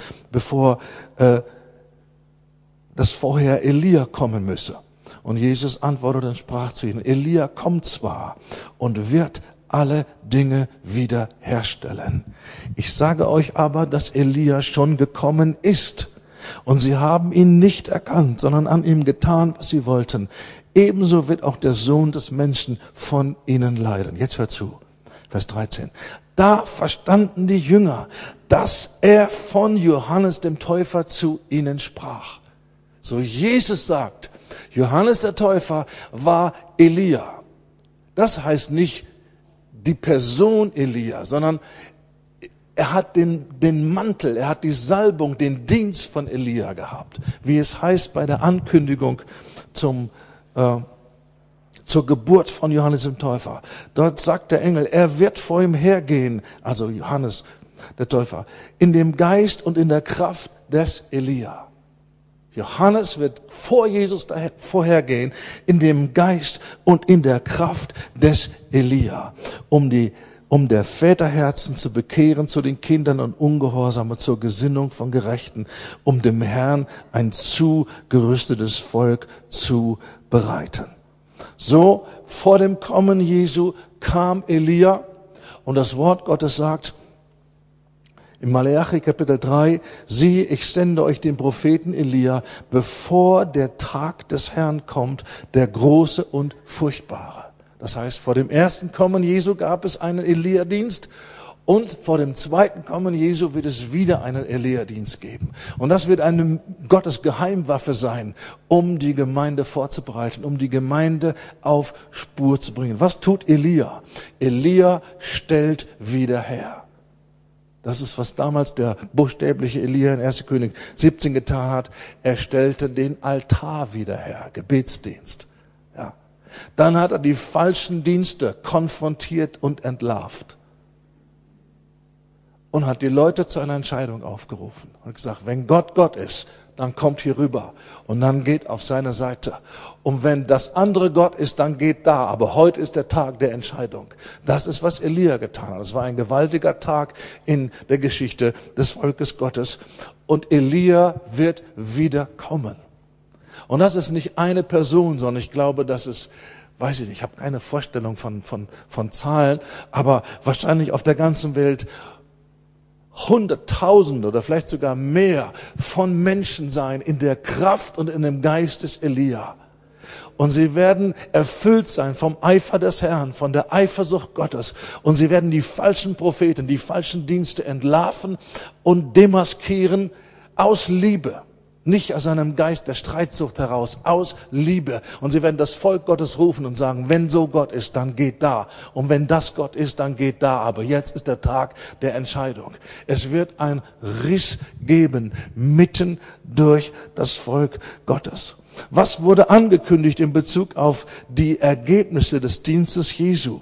dass vorher Elia kommen müsse. Und Jesus antwortete und sprach zu ihnen, Elia kommt zwar und wird alle Dinge wieder herstellen. Ich sage euch aber, dass Elia schon gekommen ist. Und sie haben ihn nicht erkannt, sondern an ihm getan, was sie wollten. Ebenso wird auch der Sohn des Menschen von ihnen leiden. Jetzt hört zu, Vers 13. Da verstanden die Jünger, dass er von Johannes dem Täufer zu ihnen sprach. So Jesus sagt, Johannes der Täufer war Elia. Das heißt nicht die Person Elia, sondern er hat den Mantel, er hat die Salbung, den Dienst von Elia gehabt. Wie es heißt bei der Ankündigung zur Geburt von Johannes dem Täufer. Dort sagt der Engel, er wird vor ihm hergehen, also Johannes der Täufer, in dem Geist und in der Kraft des Elia. Johannes wird vor Jesus vorhergehen, in dem Geist und in der Kraft des Elia, um der Väterherzen zu bekehren zu den Kindern und Ungehorsame zur Gesinnung von Gerechten, um dem Herrn ein zugerüstetes Volk zu bereiten. So, vor dem Kommen Jesu kam Elia und das Wort Gottes sagt, in Maleachi Kapitel 3, siehe, ich sende euch den Propheten Elia, bevor der Tag des Herrn kommt, der große und furchtbare. Das heißt, vor dem ersten Kommen Jesu gab es einen Elia-Dienst und vor dem zweiten Kommen Jesu wird es wieder einen Elia-Dienst geben. Und das wird eine Gottes Geheimwaffe sein, um die Gemeinde vorzubereiten, um die Gemeinde auf Spur zu bringen. Was tut Elia? Elia stellt wieder her. Das ist, was damals der buchstäbliche Elia in 1. König 17 getan hat. Er stellte den Altar wieder her, Gebetsdienst. Ja. Dann hat er die falschen Dienste konfrontiert und entlarvt. Und hat die Leute zu einer Entscheidung aufgerufen. Und gesagt, wenn Gott Gott ist, dann kommt hier rüber. Und dann geht auf seine Seite. Und wenn das andere Gott ist, dann geht da. Aber heute ist der Tag der Entscheidung. Das ist, was Elia getan hat. Es war ein gewaltiger Tag in der Geschichte des Volkes Gottes. Und Elia wird wieder kommen. Und das ist nicht eine Person, sondern ich glaube, das ist, weiß ich nicht, ich habe keine Vorstellung von Zahlen, aber wahrscheinlich auf der ganzen Welt Hunderttausende oder vielleicht sogar mehr von Menschen sein in der Kraft und in dem Geist des Elia. Und sie werden erfüllt sein vom Eifer des Herrn, von der Eifersucht Gottes. Und sie werden die falschen Propheten, die falschen Dienste entlarven und demaskieren aus Liebe. Nicht aus einem Geist der Streitsucht heraus, aus Liebe. Und sie werden das Volk Gottes rufen und sagen, wenn so Gott ist, dann geht da. Und wenn das Gott ist, dann geht da. Aber jetzt ist der Tag der Entscheidung. Es wird ein Riss geben, mitten durch das Volk Gottes. Was wurde angekündigt in Bezug auf die Ergebnisse des Dienstes Jesu?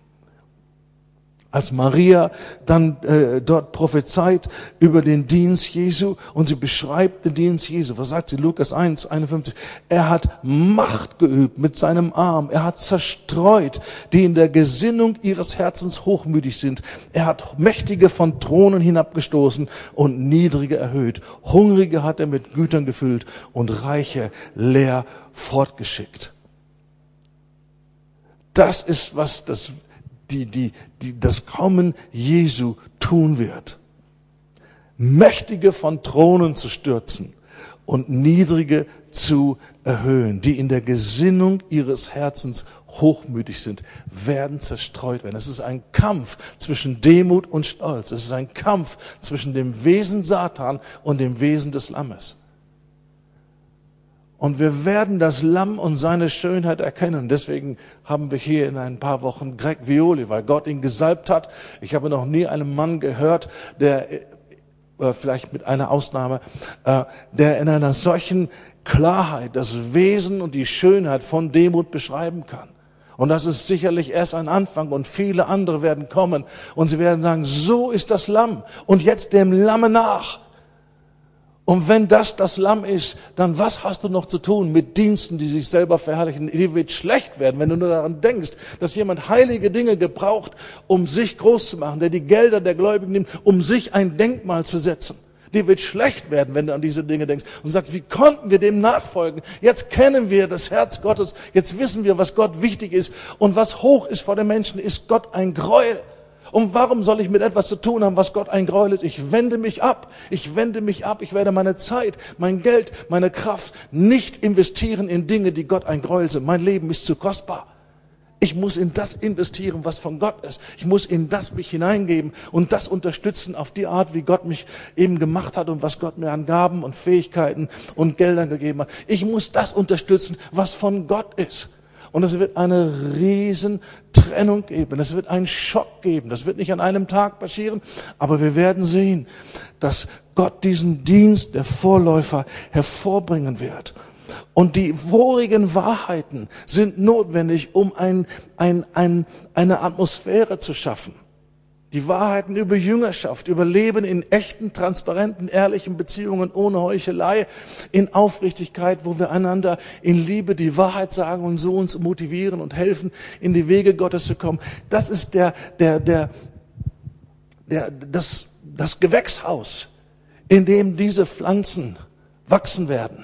Als Maria dann dort prophezeit über den Dienst Jesu und sie beschreibt den Dienst Jesu. Was sagt sie? Lukas 1, 51. Er hat Macht geübt mit seinem Arm. Er hat zerstreut, die in der Gesinnung ihres Herzens hochmütig sind. Er hat Mächtige von Thronen hinabgestoßen und Niedrige erhöht. Hungrige hat er mit Gütern gefüllt und Reiche leer fortgeschickt. Das ist, was das Kommen Jesu tun wird. Mächtige von Thronen zu stürzen und Niedrige zu erhöhen, die in der Gesinnung ihres Herzens hochmütig sind, werden zerstreut werden. Es ist ein Kampf zwischen Demut und Stolz. Es ist ein Kampf zwischen dem Wesen Satan und dem Wesen des Lammes. Und wir werden das Lamm und seine Schönheit erkennen. Deswegen haben wir hier in ein paar Wochen Greg Violi, weil Gott ihn gesalbt hat. Ich habe noch nie einen Mann gehört, der vielleicht mit einer Ausnahme, der in einer solchen Klarheit das Wesen und die Schönheit von Demut beschreiben kann. Und das ist sicherlich erst ein Anfang und viele andere werden kommen und sie werden sagen, so ist das Lamm und jetzt dem Lamme nach. Und wenn das Lamm ist, dann was hast du noch zu tun mit Diensten, die sich selber verherrlichen? Die wird schlecht werden, wenn du nur daran denkst, dass jemand heilige Dinge gebraucht, um sich groß zu machen, der die Gelder der Gläubigen nimmt, um sich ein Denkmal zu setzen. Die wird schlecht werden, wenn du an diese Dinge denkst und sagst, wie konnten wir dem nachfolgen? Jetzt kennen wir das Herz Gottes, jetzt wissen wir, was Gott wichtig ist und was hoch ist vor den Menschen, ist Gott ein Gräuel. Und warum soll ich mit etwas zu tun haben, was Gott ein Gräuel ist? Ich wende mich ab, ich werde meine Zeit, mein Geld, meine Kraft nicht investieren in Dinge, die Gott ein Gräuel sind. Mein Leben ist zu kostbar. Ich muss in das investieren, was von Gott ist. Ich muss in das mich hineingeben und das unterstützen auf die Art, wie Gott mich eben gemacht hat und was Gott mir an Gaben und Fähigkeiten und Geldern gegeben hat. Ich muss das unterstützen, was von Gott ist. Und es wird eine riesen Trennung geben. Es wird einen Schock geben. Das wird nicht an einem Tag passieren, aber wir werden sehen, dass Gott diesen Dienst der Vorläufer hervorbringen wird. Und die vorigen Wahrheiten sind notwendig, um eine Atmosphäre zu schaffen. Die Wahrheiten über Jüngerschaft, über Leben in echten, transparenten, ehrlichen Beziehungen ohne Heuchelei, in Aufrichtigkeit, wo wir einander in Liebe die Wahrheit sagen und so uns motivieren und helfen, in die Wege Gottes zu kommen. Das ist das Gewächshaus, in dem diese Pflanzen wachsen werden.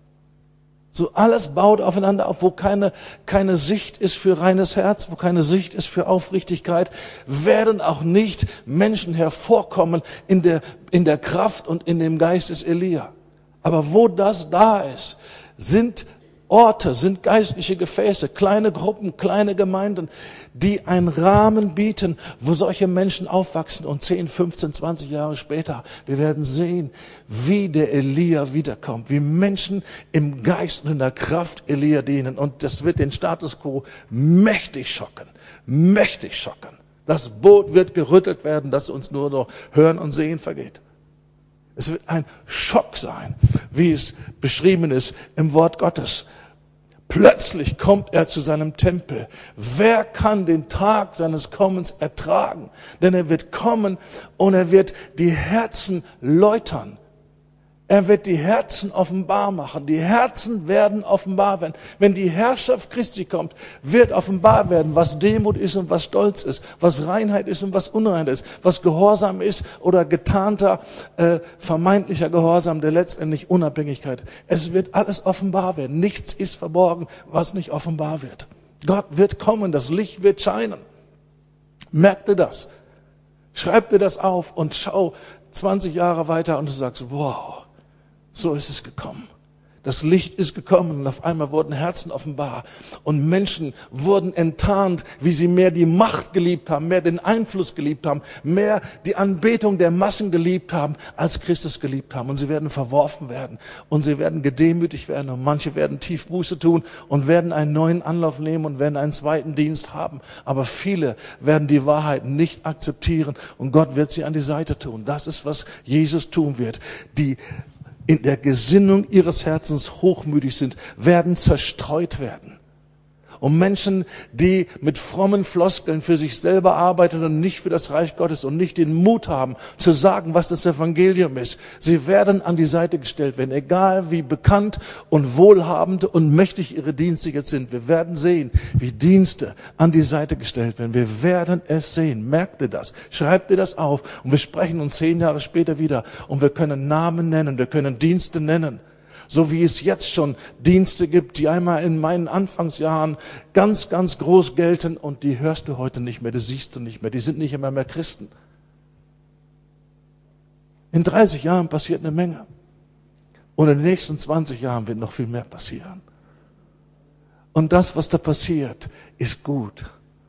So alles baut aufeinander auf, wo keine Sicht ist für reines Herz, wo keine Sicht ist für Aufrichtigkeit, werden auch nicht Menschen hervorkommen in der Kraft und in dem Geist des Elia. Aber wo das da ist, sind Orte, sind geistliche Gefäße, kleine Gruppen, kleine Gemeinden, die einen Rahmen bieten, wo solche Menschen aufwachsen und 10, 15, 20 Jahre später, wir werden sehen, wie der Elia wiederkommt, wie Menschen im Geist und in der Kraft Elia dienen und das wird den Status quo mächtig schocken, mächtig schocken. Das Boot wird gerüttelt werden, dass uns nur noch Hören und Sehen vergeht. Es wird ein Schock sein, wie es beschrieben ist im Wort Gottes. Plötzlich kommt er zu seinem Tempel. Wer kann den Tag seines Kommens ertragen? Denn er wird kommen und er wird die Herzen läutern. Er wird die Herzen offenbar machen. Die Herzen werden offenbar werden. Wenn die Herrschaft Christi kommt, wird offenbar werden, was Demut ist und was Stolz ist, was Reinheit ist und was Unreinheit ist, was Gehorsam ist oder getarnter, vermeintlicher Gehorsam, der letztendlich Unabhängigkeit. Es wird alles offenbar werden. Nichts ist verborgen, was nicht offenbar wird. Gott wird kommen, das Licht wird scheinen. Merkt ihr das? Schreib dir das auf und schau 20 Jahre weiter und du sagst, wow. So ist es gekommen. Das Licht ist gekommen und auf einmal wurden Herzen offenbar und Menschen wurden enttarnt, wie sie mehr die Macht geliebt haben, mehr den Einfluss geliebt haben, mehr die Anbetung der Massen geliebt haben, als Christus geliebt haben. Und sie werden verworfen werden und sie werden gedemütigt werden und manche werden tief Buße tun und werden einen neuen Anlauf nehmen und werden einen zweiten Dienst haben. Aber viele werden die Wahrheit nicht akzeptieren und Gott wird sie an die Seite tun. Das ist, was Jesus tun wird. Die in der Gesinnung ihres Herzens hochmütig sind, werden zerstreut werden. Und Menschen, die mit frommen Floskeln für sich selber arbeiten und nicht für das Reich Gottes und nicht den Mut haben, zu sagen, was das Evangelium ist, sie werden an die Seite gestellt werden, egal wie bekannt und wohlhabend und mächtig ihre Dienste jetzt sind. Wir werden sehen, wie Dienste an die Seite gestellt werden. Wir werden es sehen. Merkt ihr das? Schreibt ihr das auf. Und wir sprechen uns 10 Jahre später wieder. Und wir können Namen nennen, wir können Dienste nennen. So wie es jetzt schon Dienste gibt, die einmal in meinen Anfangsjahren ganz, ganz groß gelten und die hörst du heute nicht mehr, die siehst du nicht mehr, die sind nicht immer mehr Christen. In 30 Jahren passiert eine Menge. Und in den nächsten 20 Jahren wird noch viel mehr passieren. Und das, was da passiert, ist gut.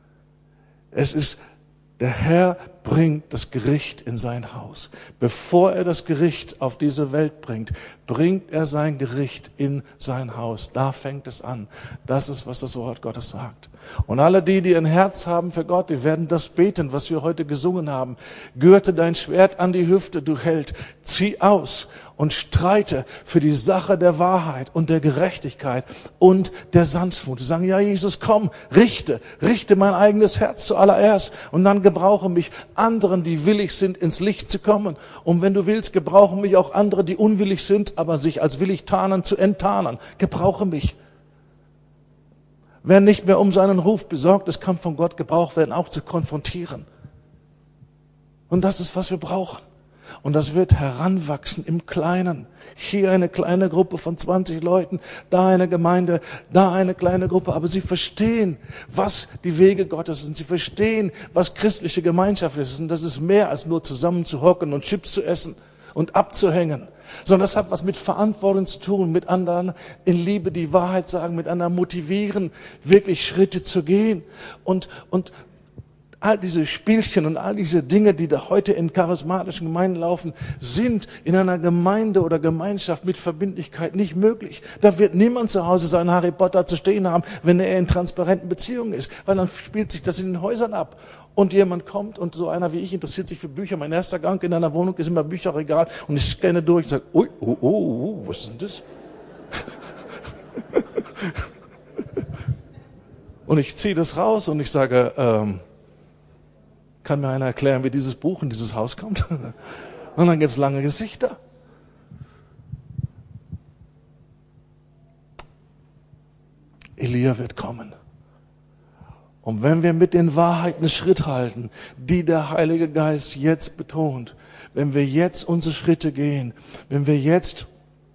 Der Herr bringt das Gericht in sein Haus. Bevor er das Gericht auf diese Welt bringt, bringt er sein Gericht in sein Haus. Da fängt es an. Das ist, was das Wort Gottes sagt. Und alle die ein Herz haben für Gott, die werden das beten, was wir heute gesungen haben. Gürte dein Schwert an die Hüfte, du Held. Zieh aus und streite für die Sache der Wahrheit und der Gerechtigkeit und der Sanftmut. Die sagen, ja Jesus, komm, richte mein eigenes Herz zuallererst und dann gebrauche mich anderen, die willig sind, ins Licht zu kommen. Und wenn du willst, gebrauche mich auch andere, die unwillig sind, aber sich als willig tarnen, zu enttarnen. Gebrauche mich. Wer nicht mehr um seinen Ruf besorgt ist, kann von Gott gebraucht werden, auch zu konfrontieren. Und das ist, was wir brauchen. Und das wird heranwachsen im Kleinen. Hier eine kleine Gruppe von 20 Leuten, da eine Gemeinde, da eine kleine Gruppe. Aber sie verstehen, was die Wege Gottes sind. Sie verstehen, was christliche Gemeinschaft ist. Und das ist mehr als nur zusammen zu hocken und Chips zu essen und abzuhängen. Sondern das hat was mit Verantwortung zu tun, mit anderen in Liebe die Wahrheit sagen, mit anderen motivieren, wirklich Schritte zu gehen. Und all diese Spielchen und all diese Dinge, die da heute in charismatischen Gemeinden laufen, sind in einer Gemeinde oder Gemeinschaft mit Verbindlichkeit nicht möglich. Da wird niemand zu Hause seinen Harry Potter zu stehen haben, wenn er in transparenten Beziehungen ist, weil dann spielt sich das in den Häusern ab. Und jemand kommt und so einer wie ich interessiert sich für Bücher. Mein erster Gang in einer Wohnung ist immer Bücherregal und ich scanne durch und sage, was ist denn das? Und ich ziehe das raus und ich sage, kann mir einer erklären, wie dieses Buch in dieses Haus kommt? Und dann gibt es lange Gesichter. Elia wird kommen. Und wenn wir mit den Wahrheiten Schritt halten, die der Heilige Geist jetzt betont, wenn wir jetzt unsere Schritte gehen, wenn wir jetzt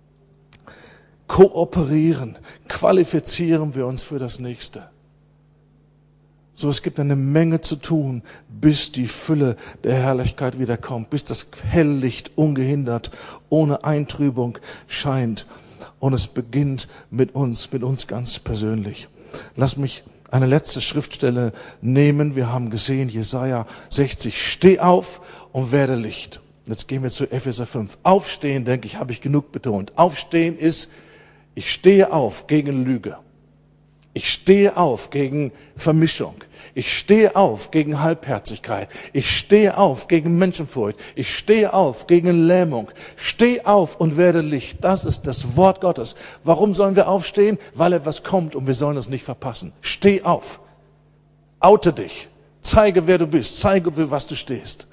kooperieren, qualifizieren wir uns für das Nächste. So, es gibt eine Menge zu tun, bis die Fülle der Herrlichkeit wiederkommt, bis das Helllicht ungehindert, ohne Eintrübung scheint. Und es beginnt mit uns ganz persönlich. Lass mich eine letzte Schriftstelle nehmen. Wir haben gesehen, Jesaja 60. Steh auf und werde Licht. Jetzt gehen wir zu Epheser 5. Aufstehen, denke ich, habe ich genug betont. Aufstehen ist, ich stehe auf gegen Lüge. Ich stehe auf gegen Vermischung. Ich stehe auf gegen Halbherzigkeit. Ich stehe auf gegen Menschenfurcht. Ich stehe auf gegen Lähmung. Steh auf und werde Licht. Das ist das Wort Gottes. Warum sollen wir aufstehen? Weil etwas kommt und wir sollen es nicht verpassen. Steh auf. Oute dich. Zeige, wer du bist. Zeige, für was du stehst.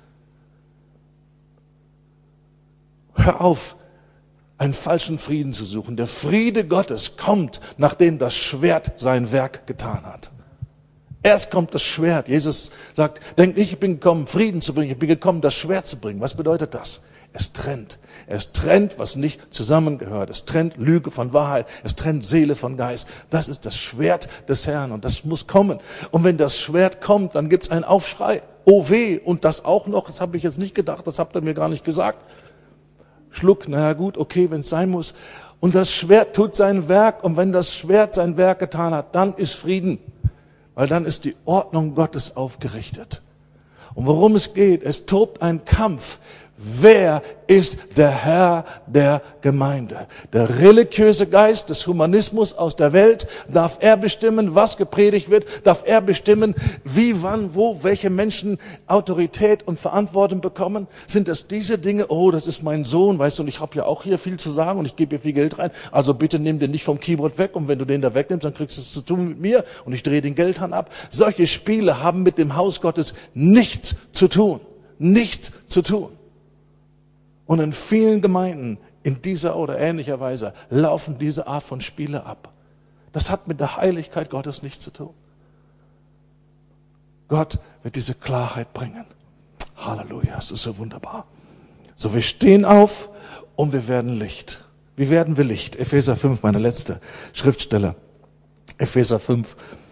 Hör auf, einen falschen Frieden zu suchen. Der Friede Gottes kommt, nachdem das Schwert sein Werk getan hat. Erst kommt das Schwert. Jesus sagt, denk nicht, ich bin gekommen, Frieden zu bringen, ich bin gekommen, das Schwert zu bringen. Was bedeutet das? Es trennt. Es trennt, was nicht zusammengehört. Es trennt Lüge von Wahrheit. Es trennt Seele von Geist. Das ist das Schwert des Herrn und das muss kommen. Und wenn das Schwert kommt, dann gibt es einen Aufschrei. Oh weh, und das auch noch, das habe ich jetzt nicht gedacht, das habt ihr mir gar nicht gesagt. Schluck, naja gut, okay, wenn es sein muss. Und das Schwert tut sein Werk. Und wenn das Schwert sein Werk getan hat, dann ist Frieden. Weil dann ist die Ordnung Gottes aufgerichtet. Und worum es geht, es tobt ein Kampf. Wer ist der Herr der Gemeinde? Der religiöse Geist des Humanismus aus der Welt, darf er bestimmen, was gepredigt wird? Darf er bestimmen, wie, wann, wo, welche Menschen Autorität und Verantwortung bekommen? Sind das diese Dinge? Oh, das ist mein Sohn, weißt du, und ich habe ja auch hier viel zu sagen und ich gebe hier viel Geld rein. Also bitte nimm den nicht vom Keyboard weg und wenn du den da wegnimmst, dann kriegst du es zu tun mit mir und ich drehe den Geldhahn ab. Solche Spiele haben mit dem Haus Gottes nichts zu tun. Nichts zu tun. Und in vielen Gemeinden in dieser oder ähnlicher Weise laufen diese Art von Spiele ab. Das hat mit der Heiligkeit Gottes nichts zu tun. Gott wird diese Klarheit bringen. Halleluja, das ist so wunderbar. So, wir stehen auf und wir werden Licht. Wie werden wir Licht? Epheser 5, meine letzte Schriftstelle. Epheser 5.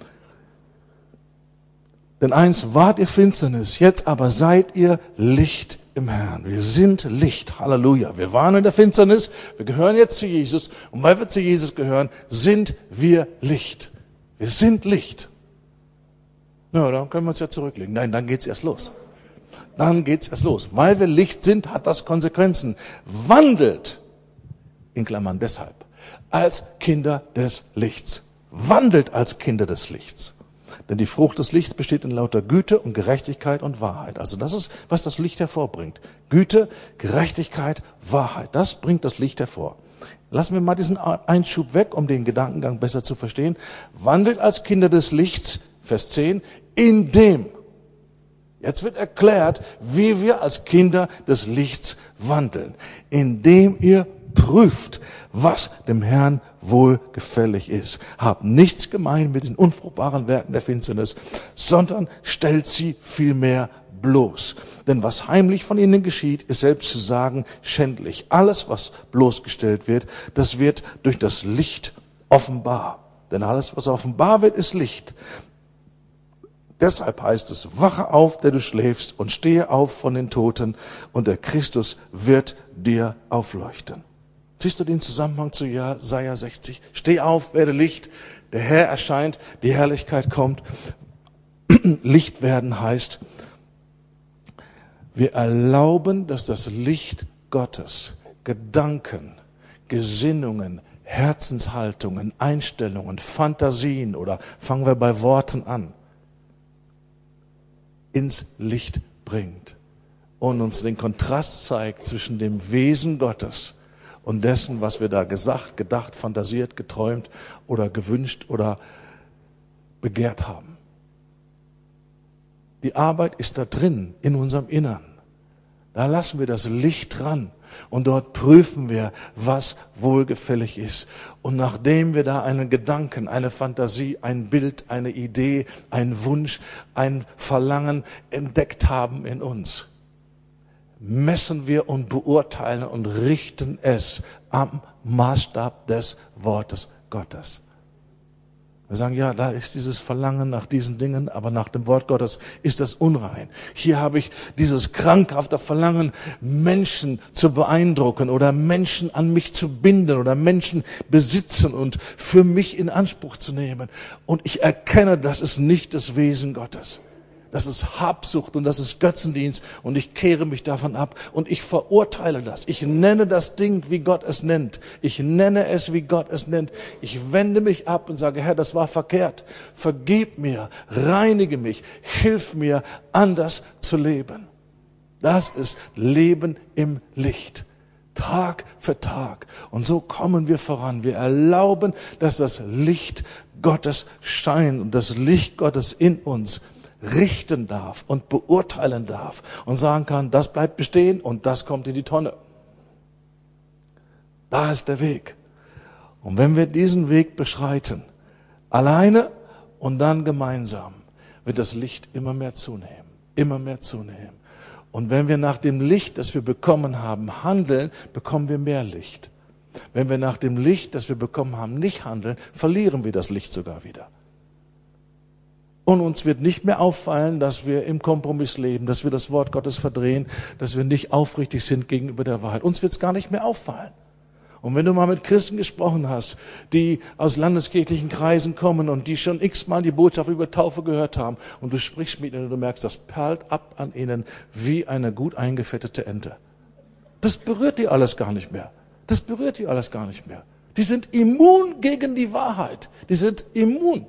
Denn einst wart ihr Finsternis, jetzt aber seid ihr Licht im Herrn. Wir sind Licht. Halleluja. Wir waren in der Finsternis. Wir gehören jetzt zu Jesus. Und weil wir zu Jesus gehören, sind wir Licht. Wir sind Licht. Na, dann können wir uns ja zurücklegen. Nein, dann geht's erst los. Dann geht's erst los. Weil wir Licht sind, hat das Konsequenzen. Wandelt, in Klammern deshalb, als Kinder des Lichts. Wandelt als Kinder des Lichts. Denn die Frucht des Lichts besteht in lauter Güte und Gerechtigkeit und Wahrheit. Also das ist, was das Licht hervorbringt. Güte, Gerechtigkeit, Wahrheit. Das bringt das Licht hervor. Lassen wir mal diesen Einschub weg, um den Gedankengang besser zu verstehen. Wandelt als Kinder des Lichts, Vers 10, in dem. Jetzt wird erklärt, wie wir als Kinder des Lichts wandeln. Indem ihr prüft, was dem Herrn wohlgefällig ist. Habt nichts gemein mit den unfruchtbaren Werken der Finsternis, sondern stellt sie vielmehr bloß. Denn was heimlich von ihnen geschieht, ist selbst zu sagen schändlich. Alles, was bloßgestellt wird, das wird durch das Licht offenbar. Denn alles, was offenbar wird, ist Licht. Deshalb heißt es, wache auf, der du schläfst, und stehe auf von den Toten, und der Christus wird dir aufleuchten. Siehst du den Zusammenhang zu Jesaja 60? Steh auf, werde Licht, der Herr erscheint, die Herrlichkeit kommt. Licht werden heißt, wir erlauben, dass das Licht Gottes Gedanken, Gesinnungen, Herzenshaltungen, Einstellungen, Fantasien oder fangen wir bei Worten an, ins Licht bringt und uns den Kontrast zeigt zwischen dem Wesen Gottes und dessen, was wir da gesagt, gedacht, fantasiert, geträumt oder gewünscht oder begehrt haben. Die Arbeit ist da drin, in unserem Innern. Da lassen wir das Licht dran und dort prüfen wir, was wohlgefällig ist. Und nachdem wir da einen Gedanken, eine Fantasie, ein Bild, eine Idee, einen Wunsch, ein Verlangen entdeckt haben in uns, messen wir und beurteilen und richten es am Maßstab des Wortes Gottes. Wir sagen, ja, da ist dieses Verlangen nach diesen Dingen, aber nach dem Wort Gottes ist das unrein. Hier habe ich dieses krankhafte Verlangen, Menschen zu beeindrucken oder Menschen an mich zu binden oder Menschen besitzen und für mich in Anspruch zu nehmen. Und ich erkenne, das ist nicht das Wesen Gottes. Das ist Habsucht und das ist Götzendienst und ich kehre mich davon ab und ich verurteile das. Ich nenne das Ding, wie Gott es nennt. Ich nenne es, wie Gott es nennt. Ich wende mich ab und sage, Herr, das war verkehrt. Vergib mir, reinige mich, hilf mir, anders zu leben. Das ist Leben im Licht. Tag für Tag. Und so kommen wir voran. Wir erlauben, dass das Licht Gottes scheint und das Licht Gottes in uns richten darf und beurteilen darf und sagen kann, das bleibt bestehen und das kommt in die Tonne. Da ist der Weg. Und wenn wir diesen Weg beschreiten, alleine und dann gemeinsam, wird das Licht immer mehr zunehmen, immer mehr zunehmen. Und wenn wir nach dem Licht, das wir bekommen haben, handeln, bekommen wir mehr Licht. Wenn wir nach dem Licht, das wir bekommen haben, nicht handeln, verlieren wir das Licht sogar wieder. Und uns wird nicht mehr auffallen, dass wir im Kompromiss leben, dass wir das Wort Gottes verdrehen, dass wir nicht aufrichtig sind gegenüber der Wahrheit. Uns wird es gar nicht mehr auffallen. Und wenn du mal mit Christen gesprochen hast, die aus landeskirchlichen Kreisen kommen und die schon x-mal die Botschaft über Taufe gehört haben und du sprichst mit ihnen und du merkst, das perlt ab an ihnen wie eine gut eingefettete Ente. Das berührt die alles gar nicht mehr. Das berührt die alles gar nicht mehr. Die sind immun gegen die Wahrheit. Die sind immun.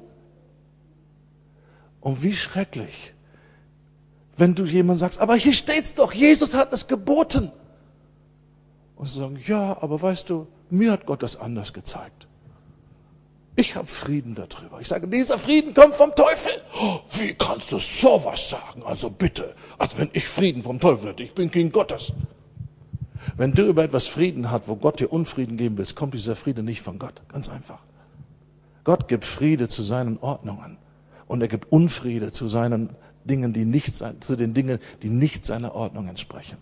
Und wie schrecklich, wenn du jemand sagst, aber hier steht's doch, Jesus hat es geboten. Und sie sagen, ja, aber weißt du, mir hat Gott das anders gezeigt. Ich habe Frieden darüber. Ich sage, dieser Frieden kommt vom Teufel. Oh, wie kannst du sowas sagen? Also bitte, als wenn ich Frieden vom Teufel hätte. Ich bin Kind Gottes. Wenn du über etwas Frieden hast, wo Gott dir Unfrieden geben willst, kommt dieser Friede nicht von Gott. Ganz einfach. Gott gibt Friede zu seinen Ordnungen. Und er gibt Unfriede zu seinen Dingen, zu den Dingen, die nicht seiner Ordnung entsprechen.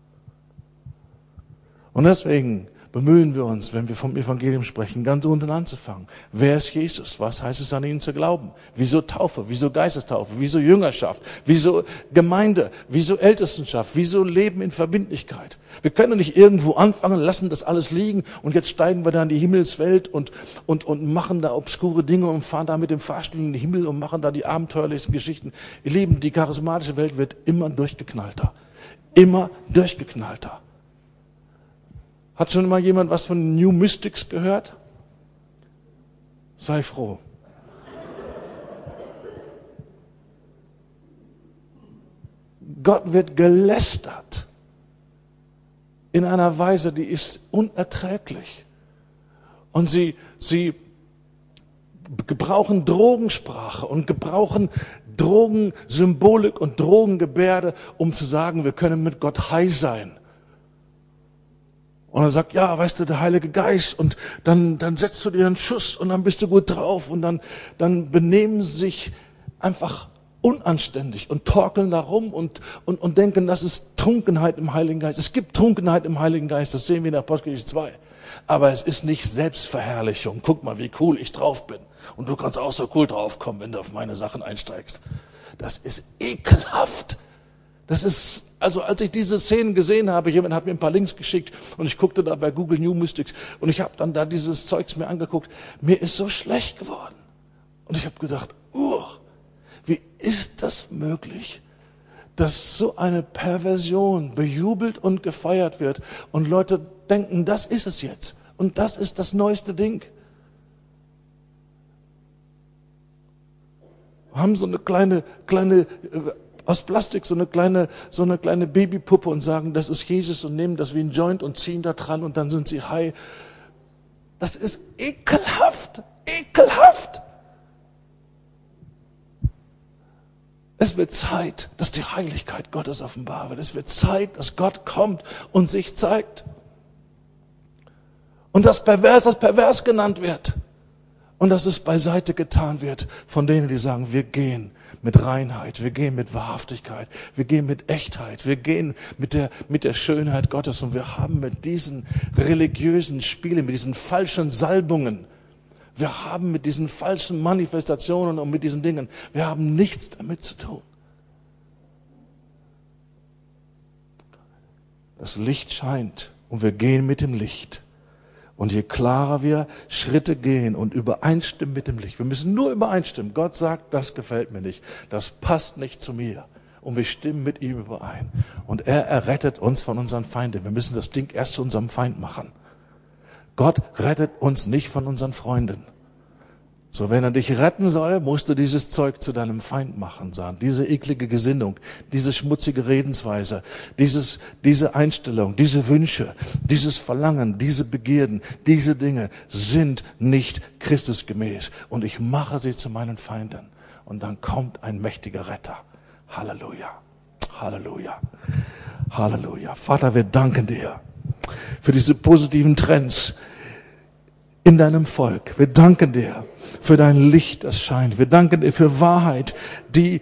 Und deswegen bemühen wir uns, wenn wir vom Evangelium sprechen, ganz unten anzufangen. Wer ist Jesus? Was heißt es, an ihn zu glauben? Wieso Taufe? Wieso Geistestaufe? Wieso Jüngerschaft? Wieso Gemeinde? Wieso Ältestenschaft? Wieso Leben in Verbindlichkeit? Wir können nicht irgendwo anfangen, lassen das alles liegen und jetzt steigen wir da in die Himmelswelt und machen da obskure Dinge und fahren da mit dem Fahrstuhl in den Himmel und machen da die abenteuerlichsten Geschichten. Ihr Lieben, die charismatische Welt wird immer durchgeknallter. Immer durchgeknallter. Hat schon mal jemand was von New Mystics gehört? Sei froh. Gott wird gelästert in einer Weise, die ist unerträglich. Und sie gebrauchen Drogensprache und gebrauchen Drogensymbolik und Drogengebärde, um zu sagen, wir können mit Gott high sein. Und er sagt, ja, weißt du, der Heilige Geist, und dann setzt du dir einen Schuss und dann bist du gut drauf, und dann benehmen sie sich einfach unanständig und torkeln da rum und denken, das ist Trunkenheit im Heiligen Geist. Es gibt Trunkenheit im Heiligen Geist, das sehen wir in Apostelgeschichte 2. Aber es ist nicht Selbstverherrlichung. Guck mal, wie cool ich drauf bin. Und du kannst auch so cool draufkommen, wenn du auf meine Sachen einsteigst. Das ist ekelhaft. Das ist, also als ich diese Szenen gesehen habe, jemand hat mir ein paar Links geschickt und ich guckte da bei Google New Mystics und ich habe dann da dieses Zeugs mir angeguckt. Mir ist so schlecht geworden. Und ich habe gedacht, wie ist das möglich, dass so eine Perversion bejubelt und gefeiert wird und Leute denken, das ist es jetzt und das ist das neueste Ding. Haben so eine kleine aus Plastik, so eine kleine Babypuppe und sagen, das ist Jesus, und nehmen das wie ein Joint und ziehen da dran und dann sind sie high. Das ist ekelhaft, ekelhaft. Es wird Zeit, dass die Heiligkeit Gottes offenbar wird. Es wird Zeit, dass Gott kommt und sich zeigt. Und dass pervers genannt wird. Und dass es beiseite getan wird von denen, die sagen, wir gehen mit Reinheit, wir gehen mit Wahrhaftigkeit, wir gehen mit Echtheit, wir gehen mit der Schönheit Gottes. Und wir haben mit diesen religiösen Spielen, mit diesen falschen Salbungen, wir haben mit diesen falschen Manifestationen und mit diesen Dingen, wir haben nichts damit zu tun. Das Licht scheint und wir gehen mit dem Licht. Und je klarer wir Schritte gehen und übereinstimmen mit dem Licht, wir müssen nur übereinstimmen. Gott sagt, das gefällt mir nicht, das passt nicht zu mir. Und wir stimmen mit ihm überein. Und er errettet uns von unseren Feinden. Wir müssen das Ding erst zu unserem Feind machen. Gott rettet uns nicht von unseren Freunden. So, wenn er dich retten soll, musst du dieses Zeug zu deinem Feind machen, sagen. Diese eklige Gesinnung, diese schmutzige Redensweise, diese Einstellung, diese Wünsche, dieses Verlangen, diese Begierden, diese Dinge sind nicht Christusgemäß. Und ich mache sie zu meinen Feinden. Und dann kommt ein mächtiger Retter. Halleluja. Halleluja. Halleluja. Vater, wir danken dir für diese positiven Trends in deinem Volk. Wir danken dir für dein Licht, das scheint. Wir danken dir für Wahrheit, die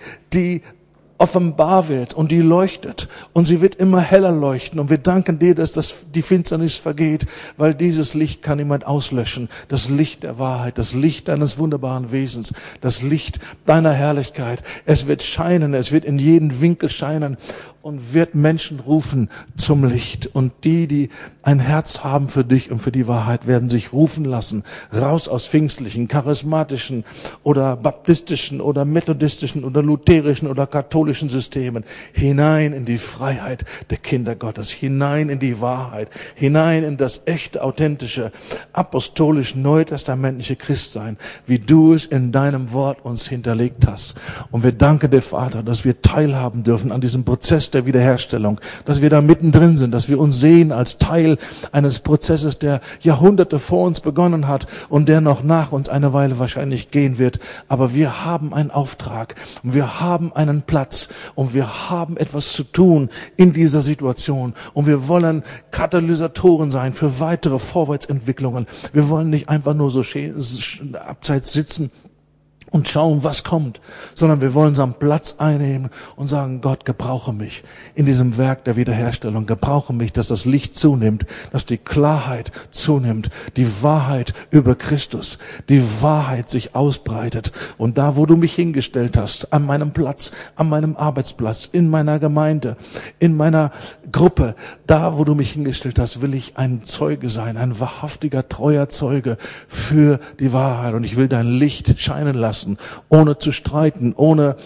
offenbar wird und die leuchtet. Und sie wird immer heller leuchten. Und wir danken dir, dass die Finsternis vergeht, weil dieses Licht kann niemand auslöschen. Das Licht der Wahrheit, das Licht deines wunderbaren Wesens, das Licht deiner Herrlichkeit. Es wird scheinen, es wird in jeden Winkel scheinen und wird Menschen rufen zum Licht. Und die ein Herz haben für dich und für die Wahrheit, werden sich rufen lassen, raus aus pfingstlichen, charismatischen oder baptistischen oder methodistischen oder lutherischen oder katholischen Systemen, hinein in die Freiheit der Kinder Gottes, hinein in die Wahrheit, hinein in das echte, authentische, apostolisch neutestamentliche Christsein, wie du es in deinem Wort uns hinterlegt hast. Und wir danken dir, Vater, dass wir teilhaben dürfen an diesem Prozess der Wiederherstellung, dass wir da mittendrin sind, dass wir uns sehen als Teil eines Prozesses, der Jahrhunderte vor uns begonnen hat und der noch nach uns eine Weile wahrscheinlich gehen wird. Aber wir haben einen Auftrag und wir haben einen Platz und wir haben etwas zu tun in dieser Situation und wir wollen Katalysatoren sein für weitere Vorwärtsentwicklungen. Wir wollen nicht einfach nur so abseits sitzen und schauen, was kommt, sondern wir wollen unseren Platz einnehmen und sagen, Gott, gebrauche mich in diesem Werk der Wiederherstellung, gebrauche mich, dass das Licht zunimmt, dass die Klarheit zunimmt, die Wahrheit über Christus, die Wahrheit sich ausbreitet. Und da, wo du mich hingestellt hast, an meinem Platz, an meinem Arbeitsplatz, in meiner Gemeinde, in meiner Gruppe, da, wo du mich hingestellt hast, will ich ein Zeuge sein, ein wahrhaftiger, treuer Zeuge für die Wahrheit. Und ich will dein Licht scheinen lassen, ohne zu streiten, ohne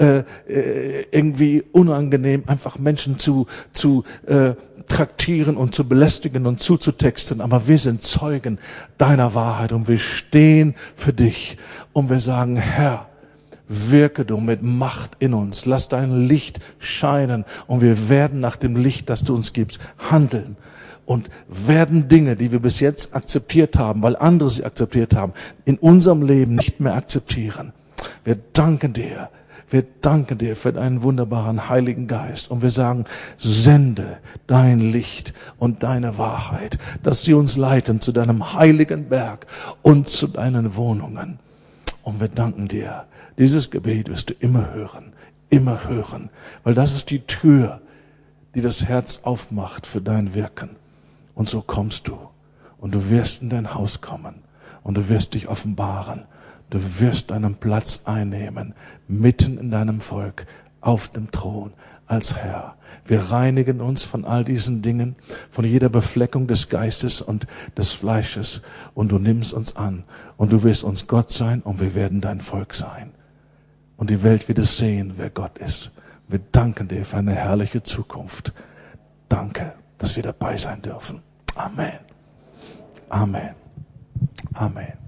irgendwie unangenehm einfach Menschen zu traktieren und zu belästigen und zuzutexten. Aber wir sind Zeugen deiner Wahrheit und wir stehen für dich und wir sagen, Herr, Wirke du mit Macht in uns. Lass dein Licht scheinen und wir werden nach dem Licht, das du uns gibst, handeln. Und werden Dinge, die wir bis jetzt akzeptiert haben, weil andere sie akzeptiert haben, in unserem Leben nicht mehr akzeptieren. Wir danken dir für deinen wunderbaren Heiligen Geist. Und wir sagen, sende dein Licht und deine Wahrheit, dass sie uns leiten zu deinem heiligen Berg und zu deinen Wohnungen. Und wir danken dir. Dieses Gebet wirst du immer hören, weil das ist die Tür, die das Herz aufmacht für dein Wirken. Und so kommst du und du wirst in dein Haus kommen und du wirst dich offenbaren. Du wirst deinen Platz einnehmen, mitten in deinem Volk, auf dem Thron als Herr. Wir reinigen uns von all diesen Dingen, von jeder Befleckung des Geistes und des Fleisches und du nimmst uns an und du wirst uns Gott sein und wir werden dein Volk sein. Und die Welt wird es sehen, wer Gott ist. Wir danken dir für eine herrliche Zukunft. Danke, dass wir dabei sein dürfen. Amen. Amen. Amen.